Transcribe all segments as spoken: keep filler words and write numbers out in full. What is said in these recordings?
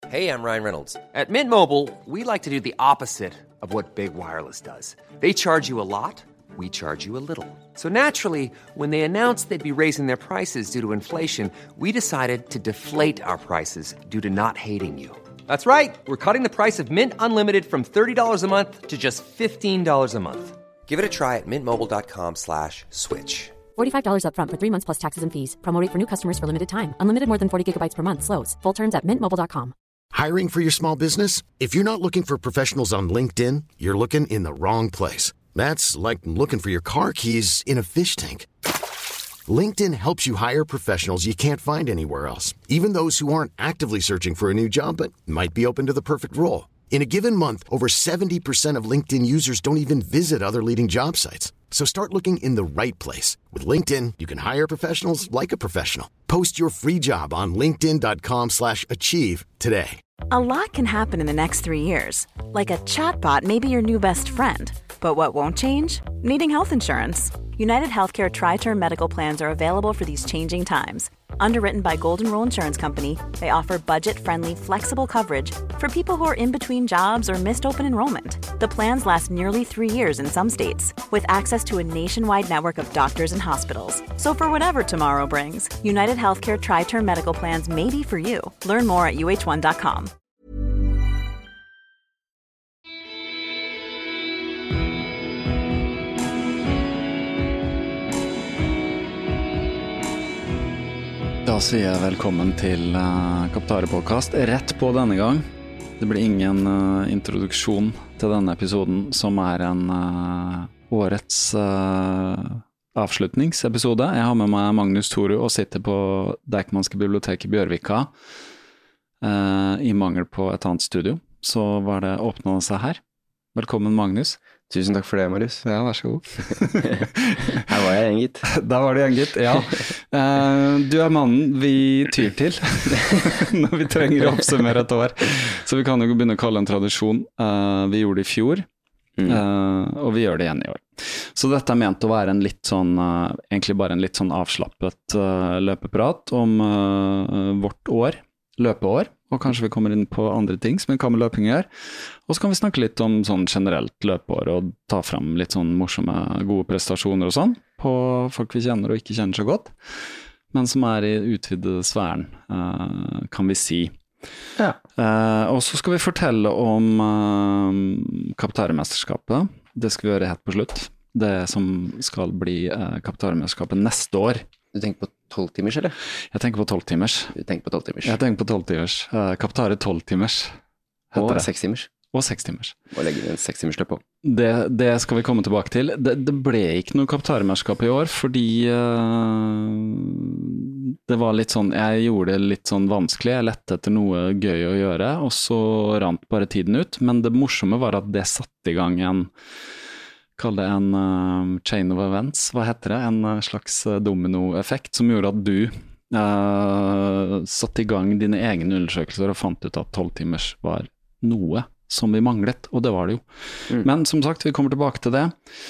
Hey, I'm Ryan Reynolds. At Mint Mobile, we like to do the opposite of what Big Wireless does. They charge you a lot, we charge you a little. So naturally, when they announced they'd be raising their prices due to inflation, we decided to deflate our prices due to not hating you. That's right. We're cutting the price of Mint Unlimited from thirty dollars a month to just fifteen dollars a month. Give it a try at mintmobile.com slash switch. forty-five dollars up front for three months plus taxes and fees. Promo rate for new customers for limited time. Unlimited more than forty gigabytes per month. Slows full terms at mint mobile dot com. Hiring for your small business? If you're not looking for professionals on LinkedIn, you're looking in the wrong place. That's like looking for your car keys in a fish tank. LinkedIn helps you hire professionals you can't find anywhere else, even those who aren't actively searching for a new job but might be open to the perfect role. In a given month, over seventy percent of LinkedIn users don't even visit other leading job sites. So start looking in the right place. With LinkedIn, you can hire professionals like a professional. Post your free job on linkedin.com slash achieve today. A lot can happen in the next three years. Like a chatbot may be your new best friend. But what won't change? Needing health insurance. United Healthcare Tri-Term Medical Plans are available for these changing times. Underwritten by Golden Rule Insurance Company, they offer budget-friendly, flexible coverage for people who are in between jobs or missed open enrollment. The plans last nearly three years in some states, with access to a nationwide network of doctors and hospitals. So for whatever tomorrow brings, United Healthcare Tri-Term Medical Plans may be for you. Learn more at U H one dot com. Da sier jeg velkommen til uh, Kaptare-podcast. Rett på denne gang. Det blir ingen uh, introduksjon til denne episoden, som er en uh, årets uh, avslutningsepisode. Jeg har med meg Magnus Toru og sitter på Deichmanske bibliotek i Bjørvika. Uh, I mangel på et annet studio, så var det åpnet seg her. Velkommen, Magnus. Tusen takk for det, Marius. Ja, vær så god. Her var jeg igjen, gitt. Da var det igjen, gitt, ja. Uh, du er mannen vi tyr til når vi trenger å oppsummere et år. Så vi kan jo begynne å kalle en tradisjon. Uh, vi gjorde det i fjor, mm. uh, og vi gjør det igjen i år. Så dette er ment å være en litt sånn, uh, egentlig bare en litt sånn avslappet uh, løpeprat om uh, vårt år, løpeår. Og kanskje vi kommer inn på andre ting som en kan med løping gjør. Og så kan vi snakke litt om sånn generelt løpeår og ta frem litt sånn morsomme, gode prestasjoner og sånn på folk vi kjenner og ikke kjenner så godt, men som er i utvidede sfæren, uh, kan vi si. Ja. Uh, og så skal vi fortelle om uh, Kaptare-mesterskapet. Det skal vi gjøre helt på slutt. Det som skal bli uh, Kaptare-mesterskapet neste år. Du tenker på tolv timers, eller? Jeg tenker på tolv timers. Du tenker på tolv timers? Jeg tenker på tolv timers. Uh, Kaptare tolv timers. Og seks timers? Og seks timers. Og legge inn en seks timers løp på. Det, det skal vi komme tilbake til. Det, det ble ikke noe Kaptare-mesterskap i år, fordi uh, det var litt sånn, jeg gjorde det litt sånn vanskelig, jeg lette etter noe gøy å gjøre, og så rant bare tiden ut. Men det morsomme var at det satte i gang en kall det en uh, chain of events, hva heter det? En uh, slags uh, dominoeffekt som gjorde at du uh, satte i gang dine egne undersøkelser og fant ut at tolv timers var noe som vi manglet, og det var det jo. Mm. Men som sagt, vi kommer tilbake til det.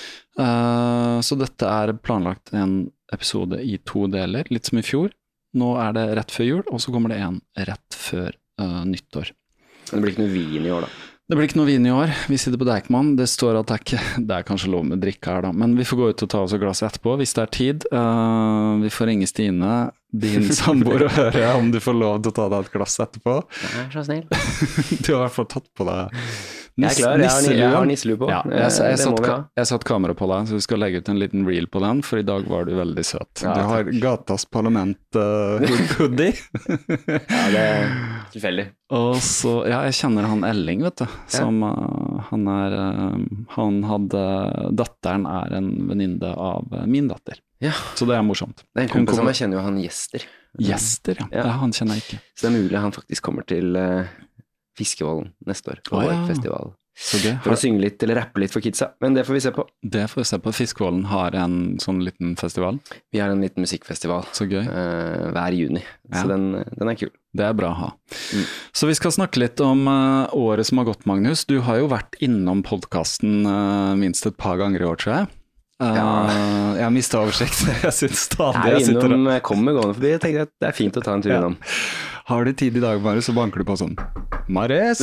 Uh, så dette er planlagt en episode i to deler, litt som i fjor. Nå er det rett før jul, og så kommer det en rett før uh, nyttår. Men det blir ikke noe vin i år da? Det blir ikke noe vin i år. Vi sitter på Deichman. Det står at det er, ikke, det er kanskje lov med drikke her da, men vi får gå ut og ta oss et glass etterpå hvis det er tid. Uh, vi får ringe Stine, din samboer, og høre om du får lov til å ta deg et glass etterpå. Jeg er så snill. Du har i hvert fall tatt på deg Nis, jeg er klar, jeg har, har nisselue på. Ja, jeg, jeg, jeg, satt, jeg satt kamera på deg, så vi skal legge ut en liten reel på den, for i dag var du veldig søt. Ja, du har Gatas Parlament uh, hoodie. Ja, det er tilfeldig. Og så, ja, jeg kjenner han Elling, vet du, som uh, han er, uh, han hadde, datteren er en venninne av uh, min datter. Ja. Så det er morsomt. Det er en kompis som jeg kjenner jo han Gjester. Gjester, ja. Ja. Ja, han kjenner jeg ikke. Så det er mulig han faktisk kommer til... Uh, Fiskevollen neste år, på oh, ja. Festival. Så gøy. For å synge litt eller rappe litt for kidsa, men det får vi se på. Det får vi se på. Fiskevollen har en sånn liten festival. Vi har en liten musikkfestival. Så gøy. Uh, hver juni, ja. Så den, den er kul. Det er bra å ha. Mm. Så vi skal snakke litt om uh, året som har gått, Magnus. Du har jo vært innom podcasten uh, minst et par ganger i år, tror jeg. Uh, ja. Jeg har mistet oversikt. Jeg synes stadig jeg, jeg sitter og... Jeg kommer gående forbi, jeg tenkte at det er fint å ta en tur ja. innom. Har du tid i dag, Marius, så banker du på sånn. Mares!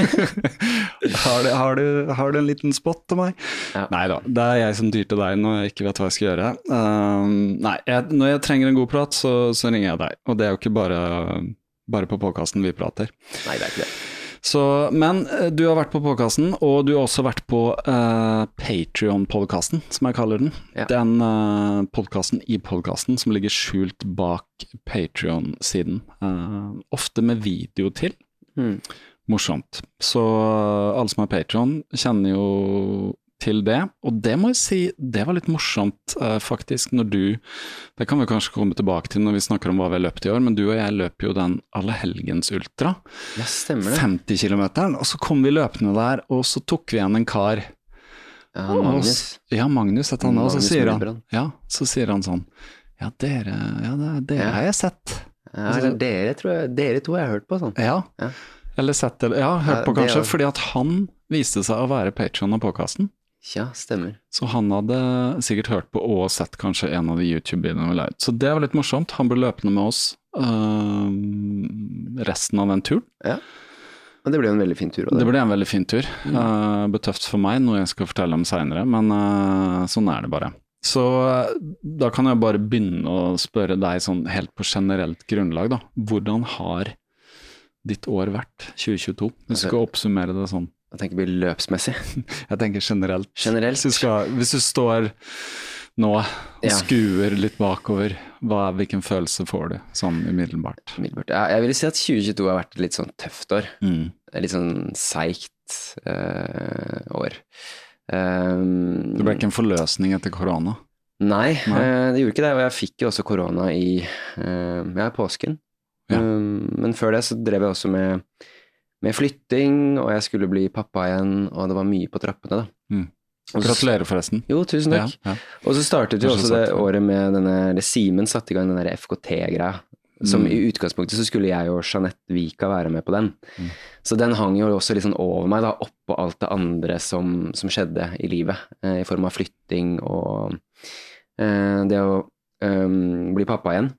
har, du, har, du, har du en liten spot til meg? Ja. Neida, det er jeg som dyr til deg når jeg ikke vet hva jeg skal gjøre. Um, nei, jeg, når jeg trenger en god prat, så, så ringer jeg deg. Og det er jo ikke bare, bare på podcasten vi prater. Nei, det er ikke det. Så, men du har vært på podcasten, og du har også vært på uh, Patreon-podcasten, som jeg kaller den. Ja. Den uh, podcasten i podcasten som ligger skjult bak Patreon-siden. Uh, ofte med video til. Mm. Morsomt. Så uh, alle som har Patreon kjenner jo til det, og det må jeg si, det var litt morsomt uh, faktisk, når du, det kan vi kanskje komme tilbake til når vi snakker om hva vi har løpt i år, men du og jeg løper jo den Allehelgens Ultra, Ja, stemmer det. femti kilometer, og så kom vi løpende der, og så tok vi igjen en kar. Ja, Magnus. Og, ja, Magnus heter han, og så Magnus sier han, Milbrand. ja, så sier han sånn, ja, dere, ja, det, dere Ja. har jeg sett. Ja, eller dere, tror jeg, dere to har jeg hørt på sånn. Ja, Ja. eller sett, eller, ja, hørt Ja, på det kanskje, er- fordi at han viste seg å være Patreon av podcasten. Ja, stemmer. Så han hadde sikkert hørt på og sett kanskje en av de YouTube-videoene vi la ut. Så det var litt morsomt. Han ble løpende med oss øh, resten av den turen. Ja. Og det ble jo en veldig fin tur. Det ble en veldig fin tur. Uh, betøft for meg, noe jeg skal fortelle om senere, men uh, sånn er det bare. Så uh, da kan jeg bare begynne å spørre deg sånn helt på generelt grunnlag da. Hvordan har ditt år vært, tjue tjueto? Hvis du skal oppsummere det sånn. Jeg tenker det blir løpsmessig. Jeg tenker generelt. Generelt. Hvis du, skal, hvis du står nå og Ja. skuer litt bakover, hva, hvilken følelse får du sånn umiddelbart? Middelbart. Ja, jeg vil si at tjue tjueto har vært et litt sånn tøft år. Mm. Et litt sånn seigt eh, år. Um, Det ble ikke en forløsning etter korona? Nei, Nei. eh, det gjorde ikke det, og jeg fikk jo også korona i eh, ja, påsken. Ja. Um, men før det så drev jeg også med, med flytting, og jeg skulle bli pappa igjen, og det var mye på trappene da. Mm. Og så- Gratulerer forresten. Jo, tusen takk. Ja, ja. Og så startet jo Kanskje også det sagt det. året med denne, eller Simen satte i gang den der F K T-greia, som Mm. i utgangspunktet så skulle jeg og Jeanette Vika være med på den. Mm. Så den hang jo også litt sånn over meg da, oppå alt det andre som, som skjedde i livet, eh, i form av flytting og eh, det å eh, bli pappa igjen.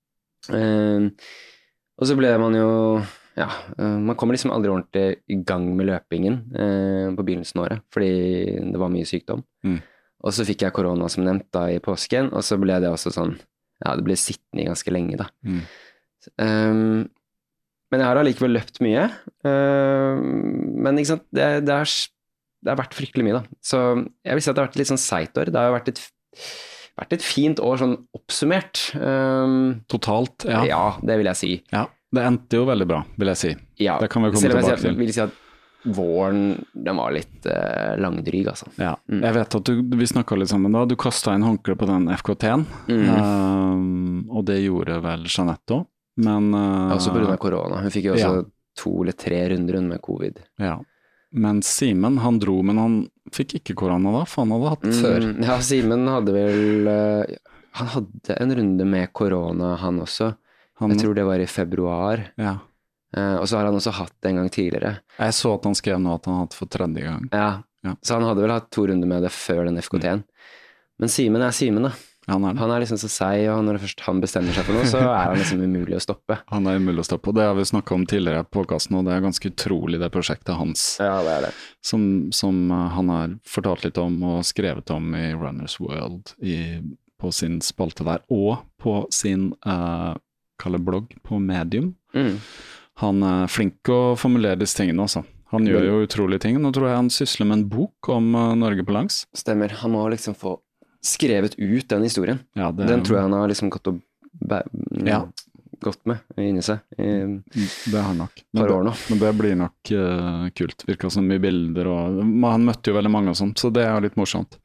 Eh, og så ble man jo, ja, eh, man kommer liksom aldri ordentlig i gang med løpingen eh, på begynnelsen av året, fordi det var mye sykdom. Mm. Og så fikk jeg korona som nevnt da i påsken, og så ble det også sånn, ja, det ble sittende i ganske lenge da. Mm. Um, men jeg har allikevel løpt mye, um, men ikke sant, det, det, har, det har vært fryktelig mye da. Så jeg vil si at det har vært et litt sånn seigt år, det har vært et, vært et fint år sånn oppsummert. Um, Totalt, ja. ja, det vil jeg si. Ja. Det endte jo veldig bra, vil jeg si. Ja, Det kan vi komme selv om jeg tilbake si- til. vil si at våren, den var litt uh, langdryg, altså. Ja. Mm. Jeg vet at du, vi snakket litt sammen da, du kastet en håndkle på den F K T-en, Mm. um, og det gjorde vel Jeanette også, men... Uh, Også på grunn av korona. Hun fikk jo også Ja. to eller tre runder med covid. Ja. Men Simen, han dro, men han fikk ikke korona da, for han hadde hatt det før. Mm, ja, Simen hadde vel uh, Han hadde en runde med korona, han også. Han, Jeg tror det var i februar. ja. Uh, og så har han også hatt det en gang tidligere. Jeg så at han skrev nå at han hadde hatt for tredje gang. Ja, Ja. Så han hadde vel hatt to runder med det før den F K T-en. Men Simen er Simen, da. Han er, Han er liksom så seig, og når det først han bestemmer seg for noe, så er han liksom umulig å stoppe. han er umulig å stoppe, og det har vi snakket om tidligere på podcasten, og det er ganske utrolig det prosjektet hans, Ja, det er det. som, som uh, han har fortalt litt om og skrevet om i Runners World i, på sin spalte der, og på sin uh, kalle blogg på Medium. Mm. Han er flink å formulere disse tingene også. Han gjør jo utrolige ting. Nå tror jeg han sysler med en bok om uh, Norge på langs. Stemmer. Han må liksom få skrevet ut den historien. Ja, det, Den tror jeg han har liksom gått, og bæ- Ja. gått med inni seg i det har han nok. et Men par det, år nå. men det blir nok uh, kult. Virker som mye bilder, og han møtte jo veldig mange og sånt, så det er jo litt morsomt.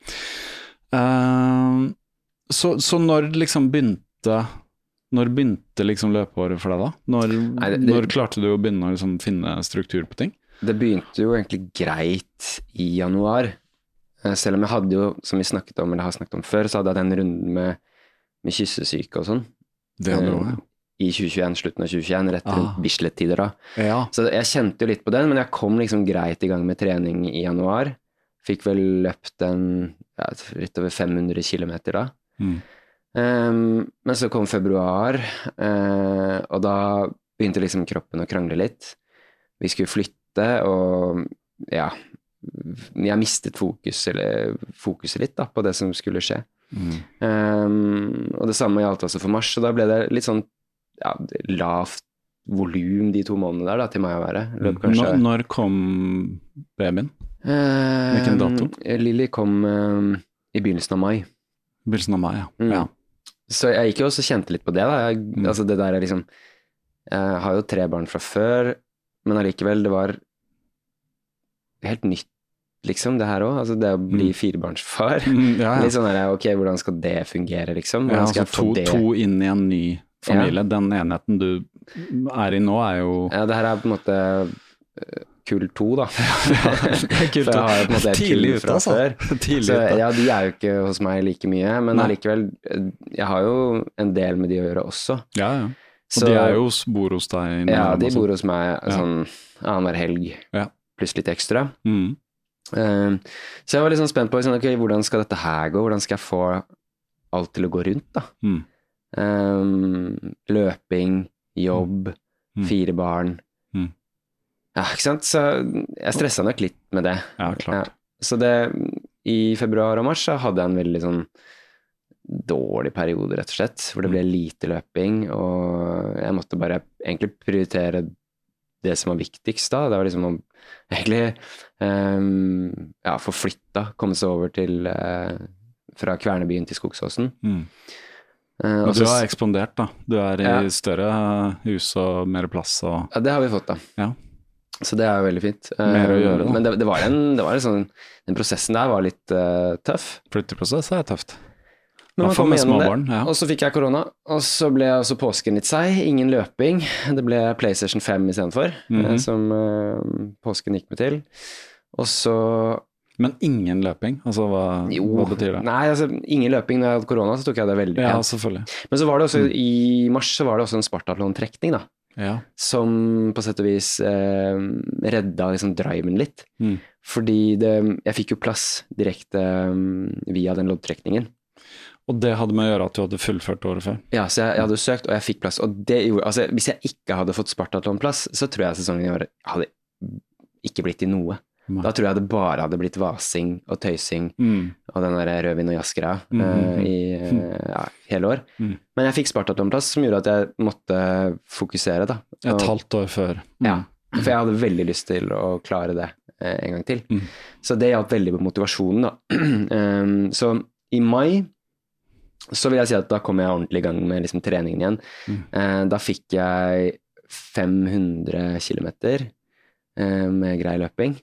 Uh, så, så når liksom begynte Når begynte liksom løpeåret for deg da? Når, Nei, det- det- når klarte du å begynne å liksom finne struktur på ting? Det begynte jo egentlig greit i januar. Eh, Selv om jeg hadde jo, som vi snakket om, eller har snakket om før, så hadde jeg den runden med, med kyssesyke og sånn. Det hadde du også, I tjue tjueen, slutten av tjue tjueen, rett rundt Ah. Bislett-tider da. ja. Ja. Så jeg kjente jo litt på den, men jeg kom liksom greit i gang med trening i januar. Fikk vel løpt en, ja, litt over fem hundre kilometer da. Mm. Um, men så kom februar, eh, og da begynte liksom kroppen å krangle litt. vi skulle flytte, og ja, jeg mistet fokus, eller fokuset litt da, på det som skulle skje. Mm. Um, og det samme gjaldt også for mars, så da ble det litt sånn ja, lavt volum de to månedene der da, til meg å være. Løp kanskje... Når, når kom babyen? Hvilken dato? Uh, Lily kom uh, i begynnelsen av mai. Begynnelsen av mai, ja. Mm. ja. Så jeg gikk jo også kjente litt på det da. Jeg, mm. altså det der er liksom, jeg har jo tre barn fra før, men allikevel det var helt nytt liksom det her også, altså det å bli mm. firebarnsfar. Mm, ja, ja. Litt sånn her, ok, hvordan skal det fungere liksom? Hvordan ja, altså to, to inn i en ny familie. Ja. Den enheten du er i nå er jo... Ja, det her er på en måte uh, kull to da. Ja, kult. For jeg har jo på en måte et kull fra altså. Før. Så ja, de er jo ikke hos meg like mye, men Nei. Allikevel, jeg har jo en del med de å gjøre også. Ja, ja. Og så, de er jo bor hos deg? Ja, de bor hos meg sånn annenhver helg, ja. Pluss litt ekstra. Mm. Um, så jeg var litt sånn spent på, sånn, okay, hvordan skal dette her gå? Hvordan skal jeg få alt til å gå rundt da? Mm. Um, løping, jobb, mm. fire barn. Mm. Ja, ikke sant? Så jeg stresset nok litt med det. Ja, klart. Ja. Så det, i februar og mars så hadde jeg en veldig sånn dårlig periode, rett og slett, hvor det ble lite løping, og jeg måtte bare egentlig prioritere det som var viktigst da. Det var liksom å egentlig um, ja, få flytta, komme seg over til uh, fra Kvernebyen til Skogsåsen. Mm. Uh, og du har ekspandert da. Du er i ja. Større hus og mer plass. Og... Ja, det har vi fått da. Ja. Så det er jo veldig fint. Mer å gjøre da. Men det, det var en, det var en sånn, den prosessen der var litt uh, tøff. Flytteprosess er tøft. Men man kom gjennom det, barn, ja. Og så fikk jeg korona, og så ble også påsken litt seig, ingen løping, det ble PlayStation fem i stedet for, mm-hmm. som uh, påsken gikk med til, og så... Men ingen løping, altså hva, jo, hva betyr det? Nei, altså ingen løping når jeg hadde korona, så tok jeg det veldig. Ja, selvfølgelig. Men så var det også, mm. i mars så var det også en Spartathlon-trekning da, ja. Som på sett og vis eh, redda liksom driven litt, mm. fordi det, jeg fikk jo plass direkte um, via den loddtrekningen. Og det hadde med å gjøre at du hadde fullført året før? Ja, så jeg, jeg hadde søkt, og jeg fikk plass. Og det gjorde, altså, hvis jeg ikke hadde fått Spartathlon-plass, så tror jeg sesongen i år hadde ikke blitt til noe. Nei. Da tror jeg det bare hadde blitt vasing og tøysing mm. og den der rødvin og jaskera mm, uh, mm, i uh, ja, hele år. Mm. Men jeg fikk Spartathlon-plass som gjorde at jeg måtte fokusere da. Og, et halvt år før. Mm. Ja, for jeg hadde veldig lyst til å klare det uh, en gang til. Mm. Så det hjalp veldig på motivasjonen da. um, så i mai så vil jeg si at da kom jeg ordentlig i gang med liksom, treningen igjen. Mm. Eh, da fikk jeg fem hundre kilometer eh, med grei løping.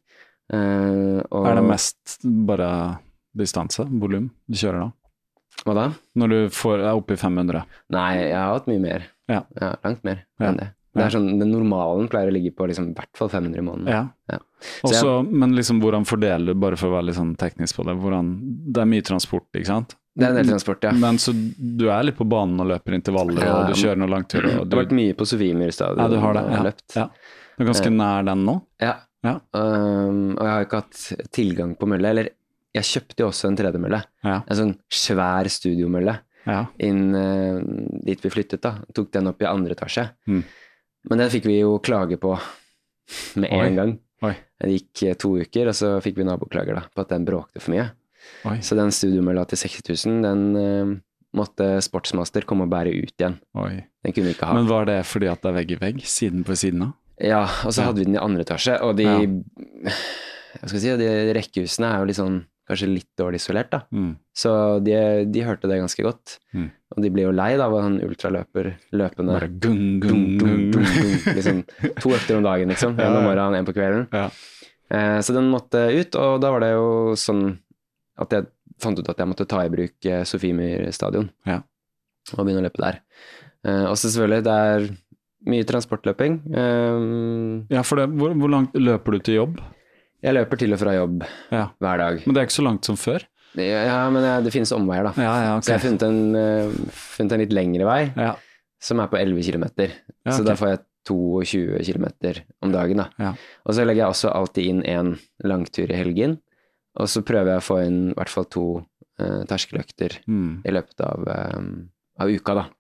Eh, og... Er det mest bare distanse, volum, du kjører da? Hva da? Når du får, er oppe i fem hundre? Nei, jeg har hatt mye mer. Ja. Ja, langt mer ja. enn det. Det er sånn, den normalen pleier å ligge på liksom, i hvert fall fem hundre i måneden. Ja. Ja. Også, jeg... Men liksom, hvordan fordeler du, bare for å være litt sånn teknisk på det, hvordan, det er mye transport, ikke sant? Det er en del transport, ja. Men så du er litt på banen og løper intervaller, ja, og du kjører noen langturer. Du... Det har vært mye på Sofiemyr stadion. Ja, du har det, ja. Løpt. Ja. Du er ganske nær den nå? Ja, ja. Um, og jeg har ikke hatt tilgang på mølle, eller jeg kjøpte jo også en tredemølle. Ja. En sånn svær studiomølle. Ja. Inn uh, dit vi flyttet da. Tok den opp i andre etasje. Mm. Men det fikk vi jo klage på med en Oi. gang. Oi. Det gikk to uker, og så fikk vi naboklager da, på at den bråkte for mye. Oi. Så den studiomølla til seksti tusen, den uh, måtte Sportsmaster komme og bære ut igjen. Oi. Den kunne vi ikke ha. Men var det fordi at det er vegg i vegg, siden på siden av? Ja, og så ja. hadde vi den i andre etasje, og de, ja. jeg skal si, de rekkehusene er jo litt sånn, kanskje litt dårlig isolert da. Mm. Så de, de hørte det ganske godt. Mm. Og de ble jo lei da, av en ultraløper løpende. Bare gung, gung, gung, gung, gung. Liksom, to økter om dagen, liksom. En om morgenen, en på kvelden. Ja. Eh, så den måtte ut, og da var det jo sånn at jeg fant ut at jeg måtte ta i bruk eh, Sofiemyr stadion. Ja. Og begynne å løpe der. Eh, og så selvfølgelig, det er mye transportløping. Eh, ja, for det, hvor, hvor langt løper du til jobb? Jeg løper til og fra jobb ja. hver dag. Men det er ikke så langt som før? Ja, men jeg, det finnes omveier da. Ja, ja, okay. Så jeg har funnet en, uh, funnet en litt lengre vei, ja. som er på elleve kilometer. Ja, så okay. da får jeg tjueto kilometer om dagen da. Ja. Og så legger jeg også alltid inn en langtur i helgen, og så prøver jeg å få inn i hvert fall to uh, terskeløkter mm. i løpet av, um, av uka da.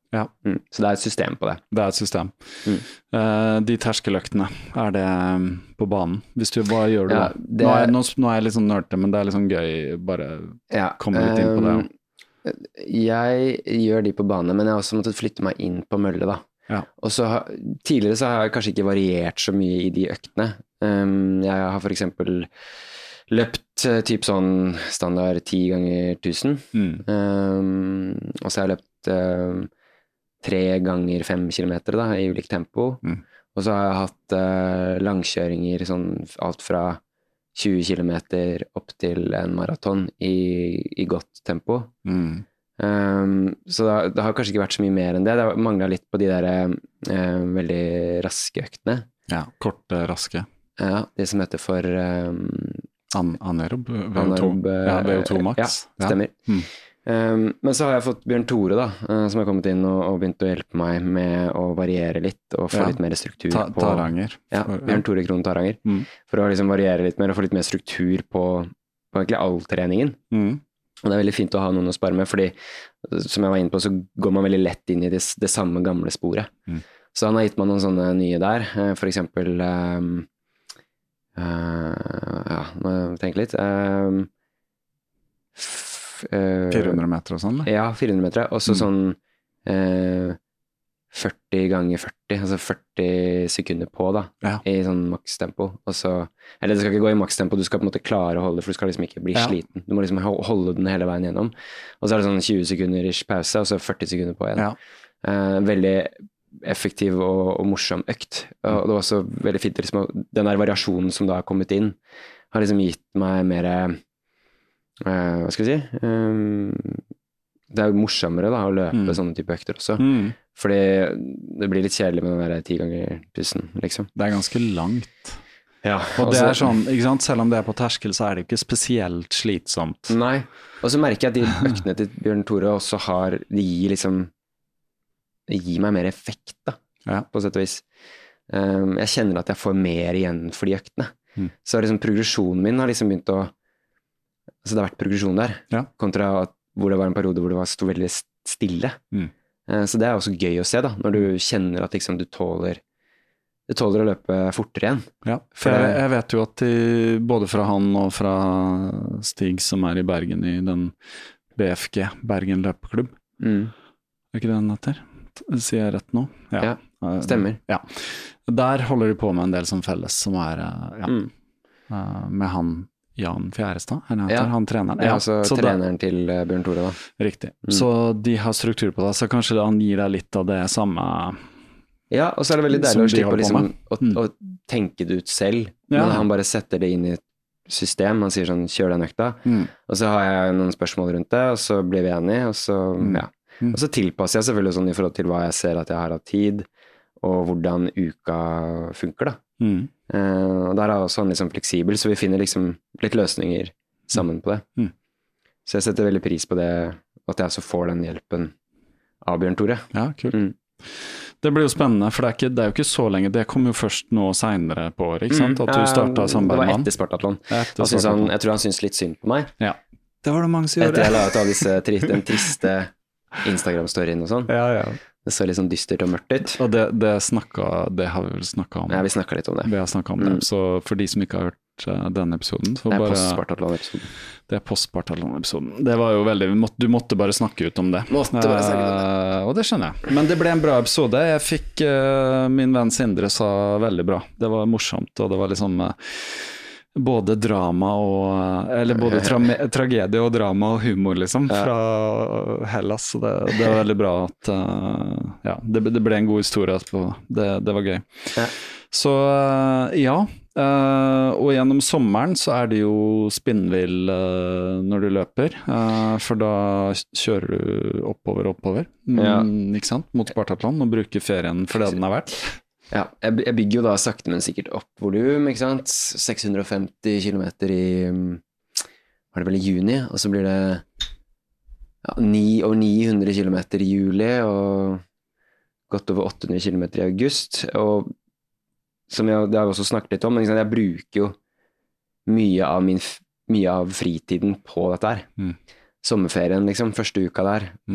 Ja. Mm. Så det er et system på det. Det er et system. Mm. Uh, de terskeløktene, er det um, på banen? Hvis du, hva gjør du Ja, da? det- Nå, er, nå, nå er jeg litt sånn nørte, men det er litt sånn gøy, bare Ja, komme litt inn på det. um, Jeg gjør de på bane, men jeg har også måttet flytte meg inn på mølle, da. Ja. Og så har, tidligere så har jeg kanskje ikke variert så mye i de øktene. Um, jeg har for eksempel løpt uh, typ sånn standard ti ganger tusen. Mm. Um, og så har jeg løpt um, tre ganger fem kilometer da, i ulikt tempo. Mm. Og så har jeg hatt uh, langkjøringer, sånn alt fra tjue kilometer opp til en maraton i, i godt tempo. Mm. Um, så det, det har kanskje ikke vært så mye mer enn det. Det har manglet litt på de der uh, veldig raske øktene. Ja, korte, raske. Ja, det som heter for um, An anaerob, V O to. anaerob, uh, Ja, V O to max. Ja, stemmer. Ja. Mm. Um, men så har jeg fått Bjørn Tore da, uh, som har kommet inn og, og begynt å hjelpe meg med å variere litt og få Ja. litt mer struktur Ta, på Taranger. Ja, For- Bjørn Tore Krohn Taranger. Mm. For å liksom variere litt mer og få litt mer struktur på, på egentlig all treningen. Mm. Og det er veldig fint å ha noen å spare med, fordi som jeg var inne på, så går man veldig lett inn i det, det samme gamle sporet. Mm. Så han har gitt meg noen sånne nye der, uh, for eksempel um, uh, ja, må jeg tenke litt um, f, uh, fire hundre meter og sånn, eller? Ja, fire hundre meter, og så Mm. sånn eh, førti ganger førti, altså førti sekunder på da, Ja. i sånn makstempo, og så, eller det skal ikke gå i makstempo, du skal på en måte klare å holde det, for du skal liksom ikke bli Ja. sliten, du må liksom ho- holde den hele veien gjennom, og så er det sånn tjue sekunder ish pause, og så førti sekunder på igjen. Ja. Eh, veldig effektiv og, og morsom økt, og det var også veldig fint, liksom, å- den der variasjonen som da har kommet inn, har liksom gitt meg mer, eh, hva skal jeg si, um, det er jo morsommere da, å løpe Mm. sånne type økter også. Mm. Fordi det blir litt kjedelig med den der ti ganger tusen, liksom. Det er ganske langt. Ja, Og det er sånn, ikke sant, selv om det er på terskel, så er det ikke spesielt slitsomt. Nei, og så merker jeg at de øktene til Bjørn Tore også har, de gir liksom, det gir meg mer effekt da, Ja. på sett og vis. Um, jeg kjenner at jeg får mer igjen for de øktene. Mm. Så liksom progresjonen min har liksom begynt å, altså det har vært progresjon der, Ja. kontra at- hvor det var en periode hvor det var sto veldig stille. Mm. Eh, Så det er også gøy å se da, når du kjenner at liksom du tåler, du tåler å løpe fortere igjen. Ja, for jeg, jeg vet jo at de, både fra han og fra Stig som er i Bergen i den B F G, Bergen løpeklubb, Mm. er ikke det den heter? Sier jeg rett nå? Ja, stemmer. Ja. Der holder de på med en del som felles, som er eh, ja, Mm. eh, med han Jan Fjærestad, er det han heter? Ja. Han treneren. Det er altså så da- treneren til eh, Bjørn Tore da. Riktig. Mm. Så de har struktur på det, så kanskje han gir deg litt av det samme. Ja, og så er det veldig Som deilig å de slippe å, holder på liksom, med. å, Mm. å tenke det ut selv, Ja. men han bare setter det inn i et system, han sier sånn, kjør den økta, Mm. og så har jeg noen spørsmål rundt det, og så blir vi enige, og så, Mm. ja. Mm. Og så tilpasser jeg selvfølgelig sånn i forhold til hva jeg ser at jeg har av tid, og hvordan uka funker da. Mm. Eh, og der er også han liksom fleksibel, så vi finner liksom litt løsninger sammen på det. Mm. Så jeg setter veldig pris på det, at jeg også får den hjelpen av Bjørn Tore. Ja, kult. Mm. Det blir jo spennende, for det er, ikke, det er jo ikke så lenge. Det kom jo først nå senere på året, ikke sant? At du starta Eh, samarbeid Det var med han. etter Spartatlon. Etter Han synes han, Spartatlon. jeg tror han syntes litt synd på meg. Ja. Det var det mange som Etter jeg gjorde. la ut av disse tri- den triste Instagram-storyen og sånn. Ja, ja. Det så litt sånn dystert og mørkt ut. Og det, det, snakka, det har vi vel snakka om. Ja, vi snakket litt om det. Vi har snakka om Mm. det. Så for de som ikke har hørt eh, denne episoden, så Det er bare post-Spartatlon-episoden. Det er post-Spartatlon-episoden. Det var jo veldig vi måtte, Du måtte bare snakke ut om det. Måtte bare snakke ut om Eh, og det skjønner jeg. Men det ble en bra episode. Jeg fikk eh, Min venn Sindre sa veldig bra. Det var morsomt, og det var liksom eh, både drama og Eller både tra tragedie og drama og humor, liksom, Ja. fra Hellas. Så det, det var veldig bra at eh, Ja, det, det ble en god historie etterpå. Det, det var gøy. Ja. Så eh, ja. eh, og gjennom sommeren så er det jo spinnvill eh, når du løper, eh, for da kjører du oppover og oppover, Ja. mm, ikke sant, mot Spartatlon, og bruker ferien for det den er verdt. Ja, jeg, jeg bygger jo da sakte, men sikkert opp volum, ikke sant? seks hundre og femti kilometer i, mm, var det vel i juni, og så blir det ja, ni, over ni hundre kilometer i juli, og godt over åtte hundre kilometer i august, og som jeg, det har jeg også snakket litt om, men ikke sant? Jeg bruker jo mye av, min, f- mye av fritiden på dette her. Mm. Sommerferien, liksom, første uka der, Mm.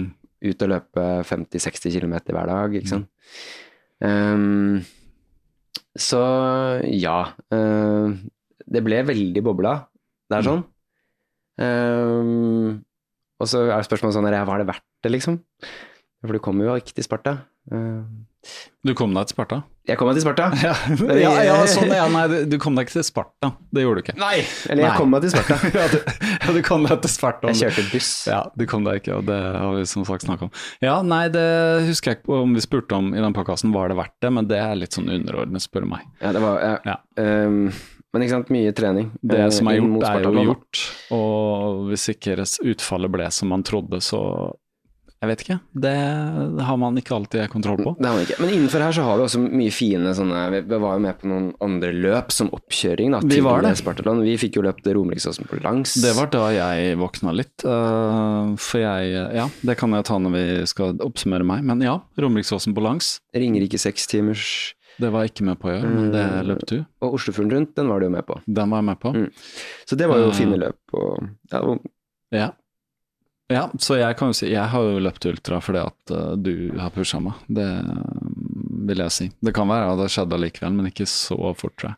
ut og løpe femti til seksti kilometer hver dag, ikke sant. Um, så ja, uh, det ble veldig bobla, det er sånn. Um, og så er spørsmålet sånn, var det verdt det liksom? For du kommer jo ikke til Sparta. Uh, du kom deg til Sparta? Jeg kom meg til Sparta. Ja, ja, ja, sånn, ja nei, du, du kom deg ikke til Sparta, det gjorde du ikke. Nei, eller jeg nei. kom meg til Sparta. ja, du, ja, du kom deg til Sparta. Jeg kjørte buss. Ja, du kom deg ikke, og det har vi som sagt snakket om. Ja, nei, det husker jeg ikke om vi spurte om i den podcasten, var det verdt det, men det er litt sånn underordnet, spør meg. Ja, det var, ja. ja. Um, men ikke sant, mye trening. Det som er gjort, er jo gjort, og hvis ikke utfallet ble som man trodde, så jeg vet ikke, det har man ikke alltid kontroll på. Det har man ikke, men innenfor her så har vi også mye fine sånne, vi var jo med på noen andre løp som oppkjøring da, vi til var det. Spartaland. Vi fikk jo løpt Romeriksåsen på langs. Det var da jeg våkna litt, uh, for jeg, ja, det kan jeg ta når vi skal oppsummere meg, men ja, Romeriksåsen på langs. Ringerike seks timers. Det var jeg ikke med på å gjøre, men det løp du. Og Oslofjorden rundt, den var du jo med på. Den var jeg med på. Mm. Så det var jo uh, fine løp. Og, ja, og, ja. Ja, så jeg kan jo si, jeg har jo løpt ultra fordi at uh, du har pushet meg, det uh, vil jeg si. Det kan være at det skjedde likevel, men ikke så fort, tror jeg.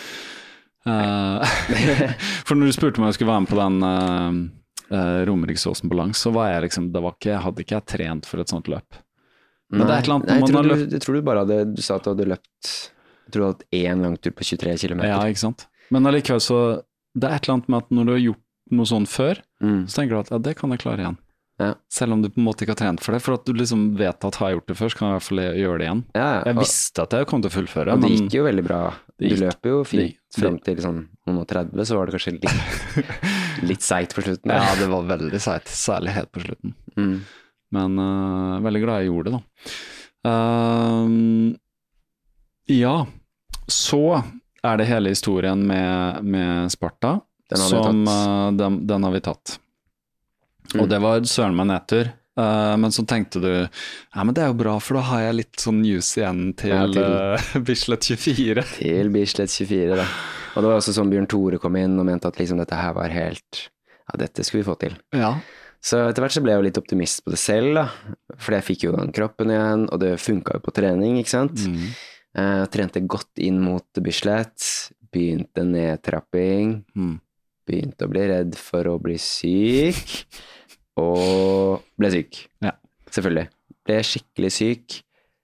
Uh, for når du spurte meg om jeg skulle være med på den uh, uh, Romeriksåsen på langs, så var jeg liksom, det var ikke, hadde ikke jeg trent for et sånt løp. Men nei, det er et eller annet nei, jeg, man tror har du, løpt... jeg tror du bare hadde, du sa at du hadde løpt, jeg tror du hadde hatt én langtur på tjuetre kilometer. Ja, ikke sant. Men allikevel så, det er et eller annet med at når du har gjort noe sånn før, mm. så tenker du at ja, det kan jeg klare igjen. Ja. Selv om du på en måte ikke har trent for det, for at du liksom vet at har jeg gjort det før, så kan jeg i hvert fall gjøre det igjen. Ja, ja. Jeg visste at jeg kom til å fullføre. Og det men gikk jo veldig bra. Du gikk, løper jo fint det, frem til sånn noen og tretti, så var det kanskje litt, litt seit på slutten. Ja, det var veldig seit, særlig helt på slutten. Mm. Men uh, veldig glad jeg gjorde det da. Uh, ja, så er det hele historien med, med Sparta. Den har, som, uh, den, den har vi tatt. Mm. Og det var søren meg nedtur. Uh, men så tenkte du, ja, men det er jo bra, for da har jeg litt sånn news igjen til, ja, til uh, Bislett tjuefire. Til Bislett tjuefire, da. Og det var også sånn Bjørn Tore kom inn og mente at liksom dette her var helt, ja, dette skulle vi få til. Ja. Så etter hvert så ble jeg jo litt optimist på det selv, da. For jeg fikk jo den kroppen igjen, og det funket jo på trening, ikke sant? Mm. Uh, trente godt inn mot Bislett, begynte nedtrapping, mm. begynte å bli redd for å bli syk, og ble syk. Ja. Selvfølgelig. Ble skikkelig syk.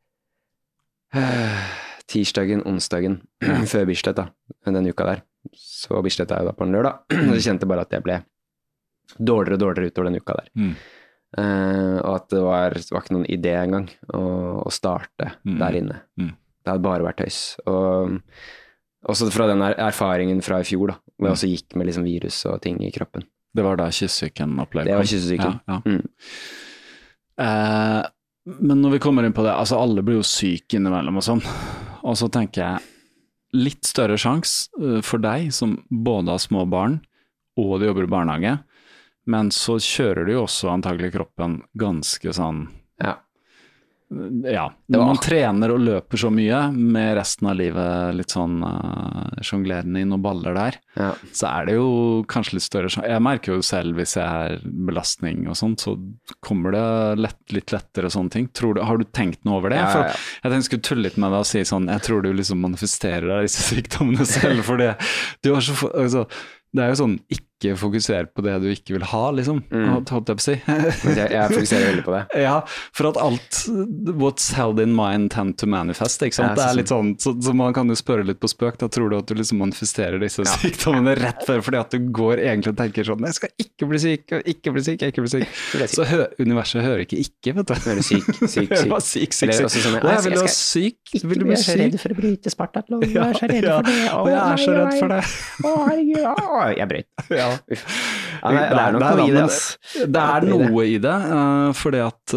Tirsdagen, onsdagen, før Bislett da, den uka der. Så Bislett er jo da på en lørdag. Jeg kjente bare at jeg ble dårligere og dårligere utover den uka der. Mm. Uh, og at det var, det var ikke noen idé engang å, å starte mm. der inne. Mm. Det hadde bare vært tøys. Og også fra den erfaringen fra i fjor, da, hvor jeg også gikk med liksom virus og ting i kroppen. Det var da kyssyken opplevde. Det var kyssyken. Ja, ja. Mm. Eh, men når vi kommer inn på det, altså alle blir jo syke innimellom og sånn, og så tenker jeg litt større sjanse for deg som både har små barn og du jobber i barnehage, men så kjører du jo også antagelig kroppen ganske sånn, ja. Ja, når man trener og løper så mye med resten av livet, litt sånn uh, jonglerende i noen baller der, ja. Så er det jo kanskje litt større. Jeg merker jo selv hvis jeg er belastning og sånt, så kommer det lett, litt lettere og sånne ting. Tror du, har du tenkt noe over det? Ja, ja, ja. For jeg tenkte jeg skulle tulle litt med deg og si sånn, jeg tror du liksom manifesterer deg disse sykdommene selv, for det, du har så, altså, det er jo sånn, ikke fokuser på det du ikke vil ha, liksom, mm. holdt jeg på å si. jeg, jeg fokuserer veldig på det. Ja, for at alt, what's held in mind tend to manifest, ikke sant? Ja, det er litt sånn, så, så man kan jo spørre litt på spøk, da tror du at du liksom manifesterer disse ja. sykdommene rett før, fordi at du går egentlig og tenker sånn, jeg skal ikke bli syk, ikke bli syk, ikke bli syk. Så hø, universet hører ikke ikke, vet du. Hører syk, syk, syk. Jeg var syk, syk, syk. Sånn, og jeg vil være syk, vil du bli syk? Jeg er så redd for å bryte Spartathlon, jeg er så redd for det. Og jeg er så redd for det. Å, herregud, å, jeg brøt. Ja. Ja, nei, det er nok noe i det, det er noe i det, uh, fordi at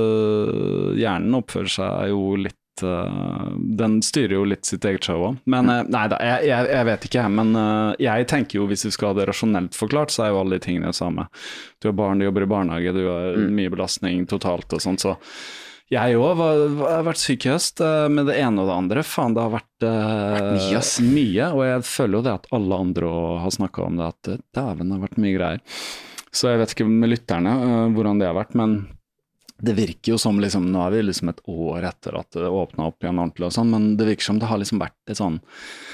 uh, hjernen oppfører seg jo litt, uh, den styrer jo litt sitt eget show også. Men uh, nei da, jeg, jeg, jeg vet ikke, men uh, jeg tenker jo hvis vi skal ha det rasjonelt forklart, så er jo alle de tingene det samme. Du har barn, du jobber i barnehage, du har mm. mye belastning totalt og sånt, så jeg òg har vært syk i høst med det ene og det andre. Faen, det har vært uh, mye, og jeg føler jo det at alle andre har snakket om det, at dæven, det har vært mye greier. Så jeg vet ikke med lytterne uh, hvordan det har vært, men det virker jo som liksom, nå er vi liksom et år etter at det åpnet opp igjen ordentlig og sånn, men det virker som det har liksom vært et sånn,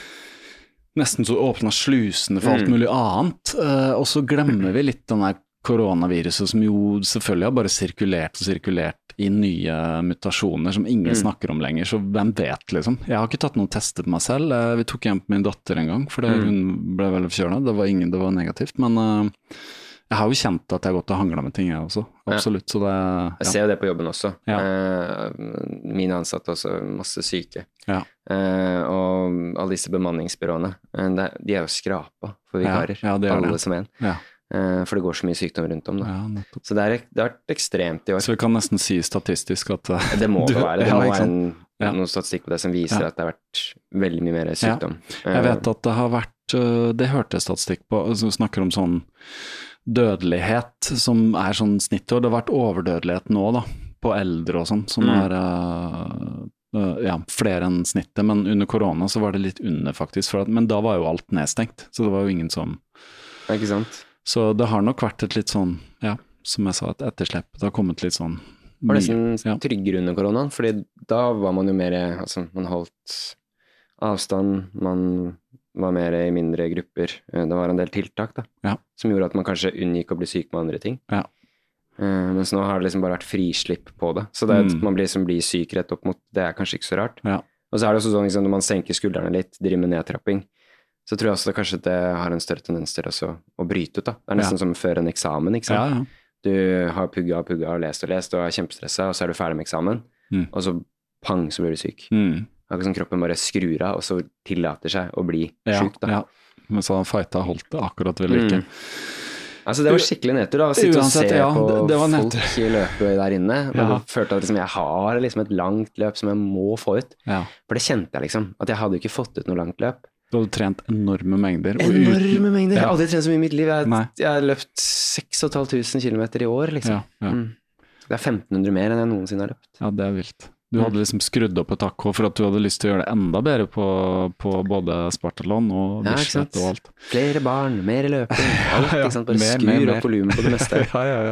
nesten så åpnet slusene for alt Mm. mulig annet, eh, og så glemmer vi litt den der koronaviruset som jo selvfølgelig har bare sirkulert og sirkulert i nye mutasjoner som ingen Mm. snakker om lenger, så hvem vet liksom. Jeg har ikke tatt noen tester på meg selv, eh, vi tok hjem på min datter en gang, for det, Mm. hun ble veldig forkjølet, det var ingen, det var negativt, men eh, jeg har jo kjent at jeg har gått og hanglet med ting jeg også, absolutt, så det... Jeg ser jo det på jobben også. Ja. Eh, mine ansatte også, masse syke. Ja. Eh, og alle disse bemanningsbyråene, eh, det, de er jo skrapa for vikarer, Ja, ja, det er alle det. som en. Ja. Eh, for det går så mye sykdom rundt om da. Ja, nettopp. Så det, er, det har vært ekstremt i år. Så vi kan nesten si statistisk at eh, Det må du- det være. Det ja, må ikke være sant? en, Ja. noen statistikk på det som viser Ja. at det har vært veldig mye mer sykdom. Jeg vet at det har vært, øh, det hørte jeg statistikk på, som snakker om sånn dødelighet som er sånn snittår. Det har vært overdødelighet nå da, på eldre og sånn, som Mm. er øh, øh, ja, flere enn snittet, men under korona så var det litt under faktisk, for at, men da var jo alt nedstengt, så det var jo ingen som... Ja, ikke sant? Så det har nok vært et litt sånn, ja, som jeg sa, et etterslepp. Det har kommet litt sånn... Var mye- nesten ja. tryggere under koronaen, fordi da var man jo mer, altså man holdt avstand, man var mer i mindre grupper. Eh, Det var en del tiltak da, Ja. som gjorde at man kanskje unngikk å bli syk med andre ting. Ja. Eh, Mens nå har det liksom bare vært frislipp på det. Så det er at Mm. man blir, som blir syk rett opp mot, det er kanskje ikke så rart. Ja. Og så er det også sånn, liksom, når man senker skuldrene litt, driver med nedtrapping, så tror jeg også det kanskje det har en større tendens til også å bryte ut da. Det er nesten Ja. som før en eksamen, ikke Ja, sant? ja. Du har pugga og pugga og lest og lest og er kjempestressa, og så er du ferdig med eksamen, Mm. og så pang, så blir du syk. Mm. Akkurat som kroppen bare skrur av, og så tillater seg å bli Ja, syk, da. ja. Men så fighta holdt det akkurat ved like. Mm. Altså, det var skikkelig nedtur, da, å sitte Uansett, og se ja, på det- det var folk nedtur. i løpet der inne. Men Ja. jeg følte at liksom, jeg har liksom et langt løp som jeg må få ut. Ja. For det kjente jeg liksom, at jeg hadde ikke fått ut noe langt løp. Du hadde trent enorme mengder. og Enorme mengder! Jeg har Ja. aldri trent så mye i mitt liv. Jeg, Nei. jeg har løpt seks og et halvt tusen kilometer i år, liksom. Ja, ja. Mm. Det er femten hundre mer enn jeg noensinne har løpt. Ja, det er vilt. Du hadde liksom skrudd opp et hakk for at du hadde lyst til å gjøre det enda bedre på, på både Spartalon og Ja, ikke Bislett sant? og alt. Flere barn, mer løping, alt, Ja, ikke sant? Bare mer, skrur mer, mer. opp volumet på det meste. ja, ja, ja.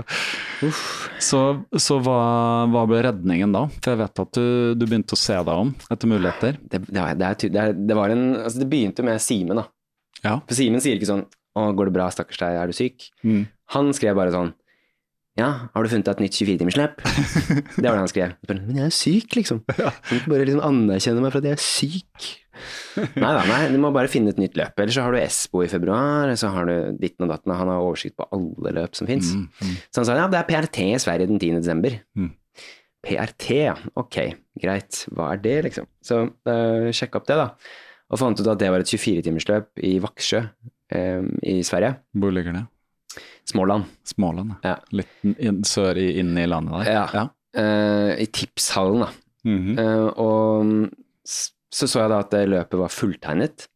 Så, så hva, hva ble redningen da? For jeg vet at du, du begynte å se deg om etter muligheter. Det, det, var- det, er, ty- det, er, det var en, altså det begynte med Simen da. Ja. For Simen sier ikke sånn, å, går det bra, stakkars deg, er du syk? Mm. Han skrev bare sånn, ja, har du funnet et nytt tjuefire-timersløp? Det var det han skrev. Jeg bare, Men jeg er syk, liksom. Du må ikke bare liksom anerkjenne meg for at jeg er syk. Nei da, nei, du må bare finne et nytt løp. Eller så har du Espo i februar, så har du ditten og datten. Han har oversikt på alle løp som finnes. Mm, mm. Så han sa, ja, det er P R T i Sverige den tiende desember. Mm. P R T, ja. Ok, greit. Hva er det, liksom? Så uh, sjekk opp det, da. Og fant ut at det var et tjuefire-timersløp i Vaksjø eh, i Sverige. Hvor ligger det? Småland. Småland, Ja. Litt inn, sør i, inn i landet der. Ja. ja. Eh, I tipshallen, da. Mhm. Eh, og s- så så jeg da at det løpet var fulltegnet.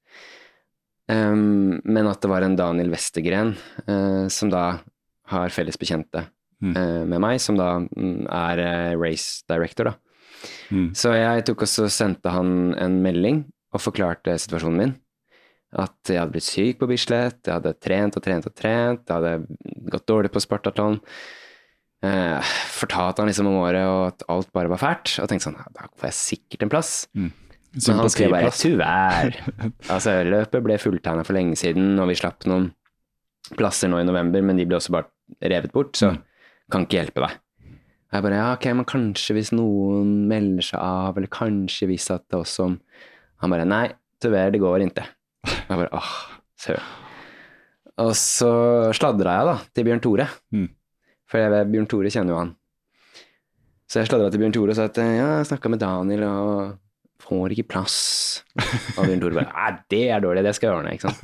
Em, men at det var en Daniel Westergren, eh, som da har felles bekjente Mm. eh, med meg, som da mm, er eh, race director, da. Mm. Så jeg tok også sendte han en melding og forklarte situasjonen min. At jeg hadde blitt syk på Bislett, jeg hadde trent og trent og trent, jeg hadde gått dårlig på Spartathlon. Eh, fortalte han liksom om året, og at alt bare var fælt. Og tenkte sånn, ja, da får jeg sikkert en plass. Mm. Men han skrev bare Sympatiplass. tyvärr. Altså, løpet ble fulltegnet for lenge siden, og vi slapp noen plasser nå i november, men de ble også bare revet bort, så Mm. kan ikke hjelpe deg. Og jeg bare, ja, ok, men kanskje hvis noen melder seg av, eller kanskje hvis at det også... Han bare, nei, tyvärr, det går ikke. Jeg bare, åh, søren. Og så sladret jeg da, til Bjørn Tore. Mm. For jeg, Bjørn Tore kjenner jo han. Så jeg sladret til Bjørn Tore og sa at, ja, jeg snakket med Daniel, og får ikke plass. Og Bjørn Tore bare, nei, det er dårlig, det skal jeg ordne, ikke sant?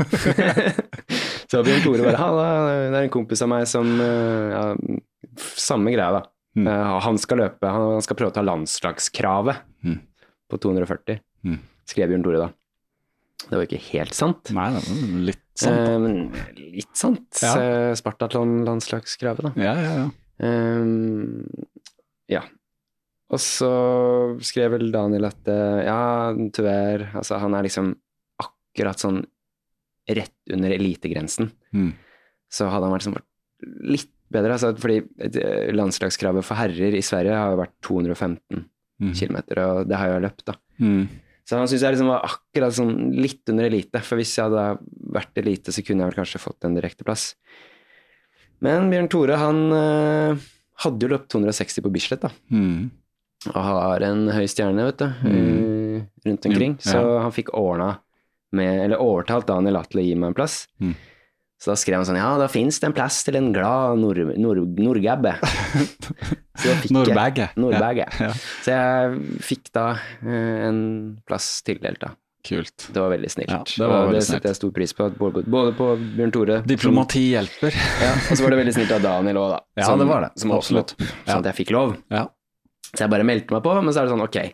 Så Bjørn Tore bare, halla, det er en kompis av meg som, eh, ja, samme greia da. Mm. Eh, Han skal løpe, han han skal prøve å ta landslagskravet Mm. på to hundre og førti, Mm. skrev Bjørn Tore da. Det var ikke helt sant. Nei, det var litt sant. Eh, men litt sant. Ja. Ja. Spartathlon-landslagskravet da. Ja, ja, ja. Ehm, ja. Og så skrev vel Daniel at eh, ja, tyvärr, altså han er liksom akkurat sånn rett under elitegrensen. Mm. Så hadde han vært liksom litt bedre, altså, fordi landslagskravet for herrer i Sverige har jo vært to hundre og femten Mm. kilometer, og det har jeg jo løpt da. Mm. Så han synes jeg liksom var akkurat sånn litt under elite, for hvis jeg hadde vært elite, så kunne jeg vel kanskje fått en direkte plass. Men Bjørn Tore, han øh, hadde jo løpt to hundre og seksti på Bislett da, Mm. og har en høy stjerne, vet du, øh, rundt omkring, Ja. så han fikk ordna med, eller overtalt Daniel til å gi meg en plass. Mm. Så da skrev han sånn, ja, da finnes det en plass til en glad nord, nord, nordgabbe. Så da fikk jeg- Nordbagge. Nordbagge. Ja, ja. Så jeg fikk da eh, en plass tildelt da. Kult. Det var veldig snilt. Ja, det var og veldig det setter jeg stor pris på, at både, både på Bjørn Tore. Diplomati hjelper. Som, ja, og så var det veldig snilt av Daniel også da. Ja, som, det var det. Som Absolutt. åpnet opp, Ja. sånn at jeg fikk lov. Ja. Så jeg bare meldte meg på, men så er det sånn, ok,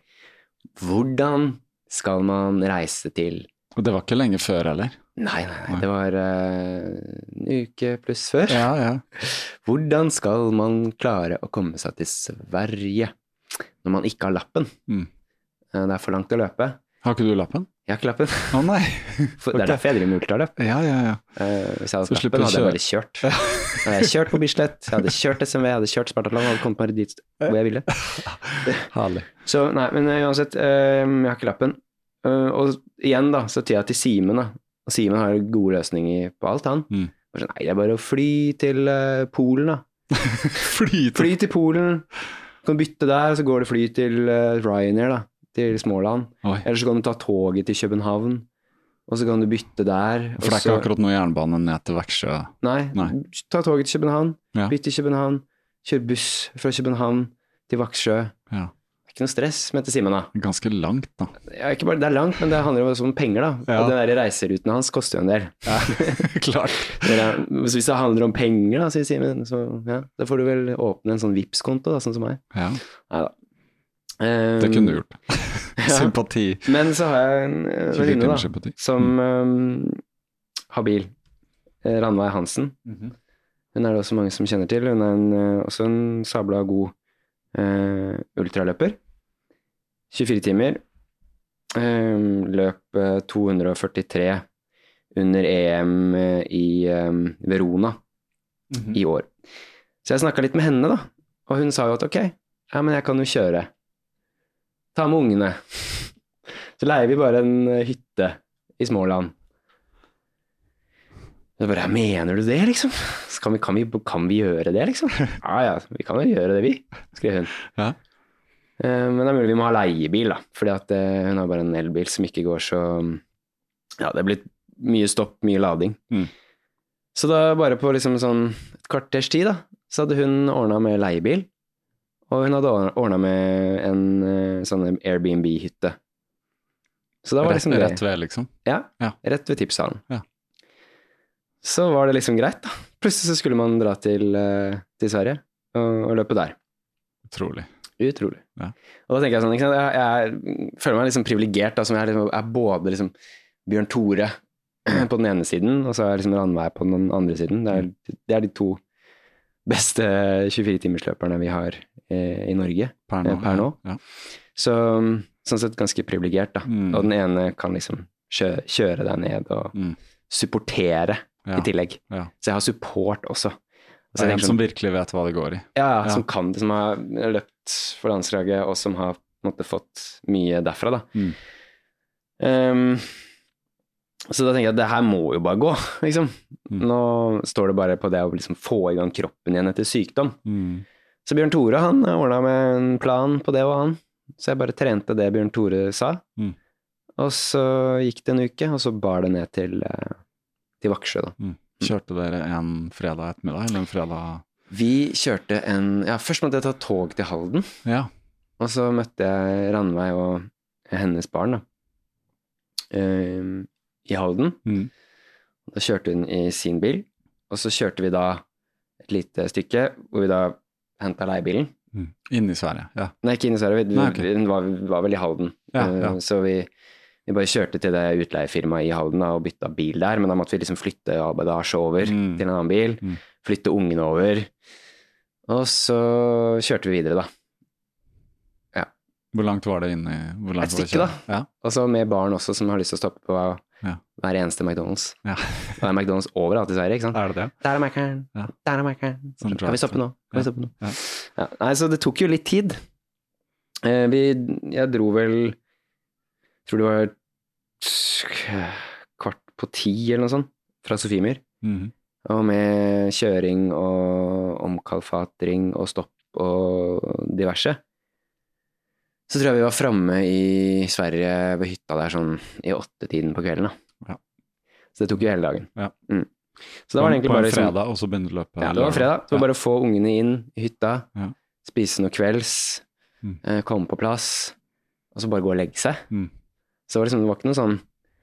hvordan skal man reise til? Og det var ikke lenge før, eller? Nei, nei, nei, det var eh, en uke pluss før. Ja, ja. Hvordan skal man klare å komme seg til Sverige når man ikke har lappen? Mm. Eh, Det er for langt å løpe. Har ikke du lappen? Jeg har ikke lappen. Å nei. For, Det er derfor jeg driver med ultraløp. Ja, ja, ja. Eh, Hvis jeg hadde Så hatt slipper lappen, du hadde jeg kjøre. bare kjørt. Da hadde jeg kjørt på Bislett, jeg hadde kjørt S M V, jeg hadde kjørt Spartathlon, jeg hadde kommet meg dit hvor jeg ville. Herlig. Så nei, men eh, uansett, eh, jeg har ikke lappen. Eh, Og igjen da, så tida til Simen da. Og Simen har jo gode løsninger på alt han. Mm. Og så, nei, det er bare å fly til eh, Polen da. Fly til Fly til Polen, kan bytte der, så går det fly til uh, Ryanair da, til Småland. Oi. Eller så kan du ta toget til København, og så kan du bytte der. For det er og så- ikke akkurat noe jernbane ned til Växjö. Nei, Nei. ta toget til København, Ja. bytte til København, kjør buss fra København til Vaksjø. Ja. Det er ikke noe stress, mente Simen da. Ganske langt, da. Ja, ikke bare, det er langt, men det handler jo også om penger da. Ja. Og den der reiseruten hans koster jo en del. Klart. Det er- Hvis det handler om penger da, sier Simen, så ja, da får du vel åpne en sånn Vipps-konto da, sånn som meg. Ja, Neida. Um, det kunne du gjort. ja. Sympati. Men så har jeg en eh, venninne da, sympati. som um, har bil. Eh, Ranveig Hansen. Mhm. Hun er det også mange som kjenner til. Hun er en, eh, også en sabla god eh, ultraløper. tjuefire timer. Eh, løp eh, to hundre og førtitre under E M eh, i eh, Verona Mhm. i år. Så jeg snakket litt med henne da, og hun sa jo at ok, ja, men jeg kan jo kjøre. Ta med ungene. Så leier vi bare en eh, hytte i Småland. Så bare, ja, mener du det liksom? Så kan vi, kan, vi, kan vi gjøre det liksom? Ja, ja, vi kan jo gjøre det vi, skrev hun. Ja. Eh, men det er mulig vi må ha leiebil da, fordi at eh, hun har bare en elbil som ikke går så, ja, det er blitt mye stopp, mye lading. Mm. Så da bare på liksom sånn et kvarters tid da, så hadde hun ordnet med leiebil, og hun hadde ordnet med en eh, sånn Airbnb-hytte. Så da var det Rett, liksom det. rett ved, liksom. Ja, Ja. rett ved tipshallen. Ja. Så var det liksom greit da. Plutselig så skulle man dra til, eh, til Sverige og, og løpe der. Utrolig. Utrolig. Ja. Og da tenker jeg sånn, ikke sant? Jeg, jeg føler meg liksom privilegert da, som jeg er, liksom, er både liksom Bjørn Tore på den ene siden, og så er jeg liksom Ranveig på den andre siden. Det er, det er de to beste tjuefire-timersløperne vi har eh, i Norge Per nå. eh, per nå. Ja. Så sånn sett ganske privilegert da. Mm. Og den ene kan liksom kjø, kjøre deg ned og Mm. supportere Ja. i tillegg. Ja. Så jeg har support også. Så Det jeg er tenker en sånn, som virkelig vet hva det går i. ja, ja, Ja. som kan det, som har løpt for landslaget, og som har på en måte fått mye derfra da. Mm. Ehm, så da tenker jeg at det her må jo bare gå, liksom. Mm. Nå står det bare på det å liksom få i gang kroppen igjen etter sykdom. Mm. Så Bjørn Tore, han ordnet med en plan på det og han. Så jeg bare trente det Bjørn Tore sa. Mm. Og så gikk det en uke, og så bar det ned til, eh, til Vaksjø da. Mm. Kjørte dere en fredag ettermiddag, eller en fredag... Vi kjørte en, ja, først måtte jeg ta tog til Halden, Ja. og så møtte jeg Ranveig og hennes barn da, ehm, i Halden. Mm. Da kjørte hun i sin bil, og så kjørte vi da et lite stykke, hvor vi da hentet leiebilen. Mm. Inne i Sverige, ja. Nei, ikke inn i Sverige, vi, Nei, ok. den var, var vel i Halden. Ja, Eh, ja. Så vi, vi bare kjørte til det utleiefirmaet i Halden da, og bytta bil der, men da måtte vi liksom flytte badasje over Mm. til en annen bil, Mm. flytte ungene over, og så kjørte vi videre da. Hvor langt var det inne i... Hvor langt Et var det stykke, kjørt? Ja. Og så med barn også som har lyst til å stoppe på Ja. Hver eneste McDonald's. Ja. Det er McDonald's overalt i Sverige, ikke sant? Er det det? Der er Mac'eren, Ja. der er Mac'eren. Sånn Kan vi stoppe nå? Kan vi Ja. stoppe nå? Ja. Ja. Nei, så det tok jo litt tid. Eh, vi, jeg dro vel, jeg tror det var kvart på ti eller noe sånt, fra Sofiemyr. Mhm. Og med kjøring og omkalfatring og stopp og diverse. Så tror jeg vi var fremme i Sverige ved hytta der sånn i åtte-tiden på kvelden. Da. Ja. Så det tok jo hele dagen. Ja. Mm. Så da var det egentlig på bare en liksom, fredag, og så begynte løpet. ja, det var fredag. Så var det bare å få ungene inn i hytta, Ja. spise noe kvelds, Mm. eh, komme på plass, og så bare gå og legge seg. Mm. Så det var liksom, det var ikke noe sånn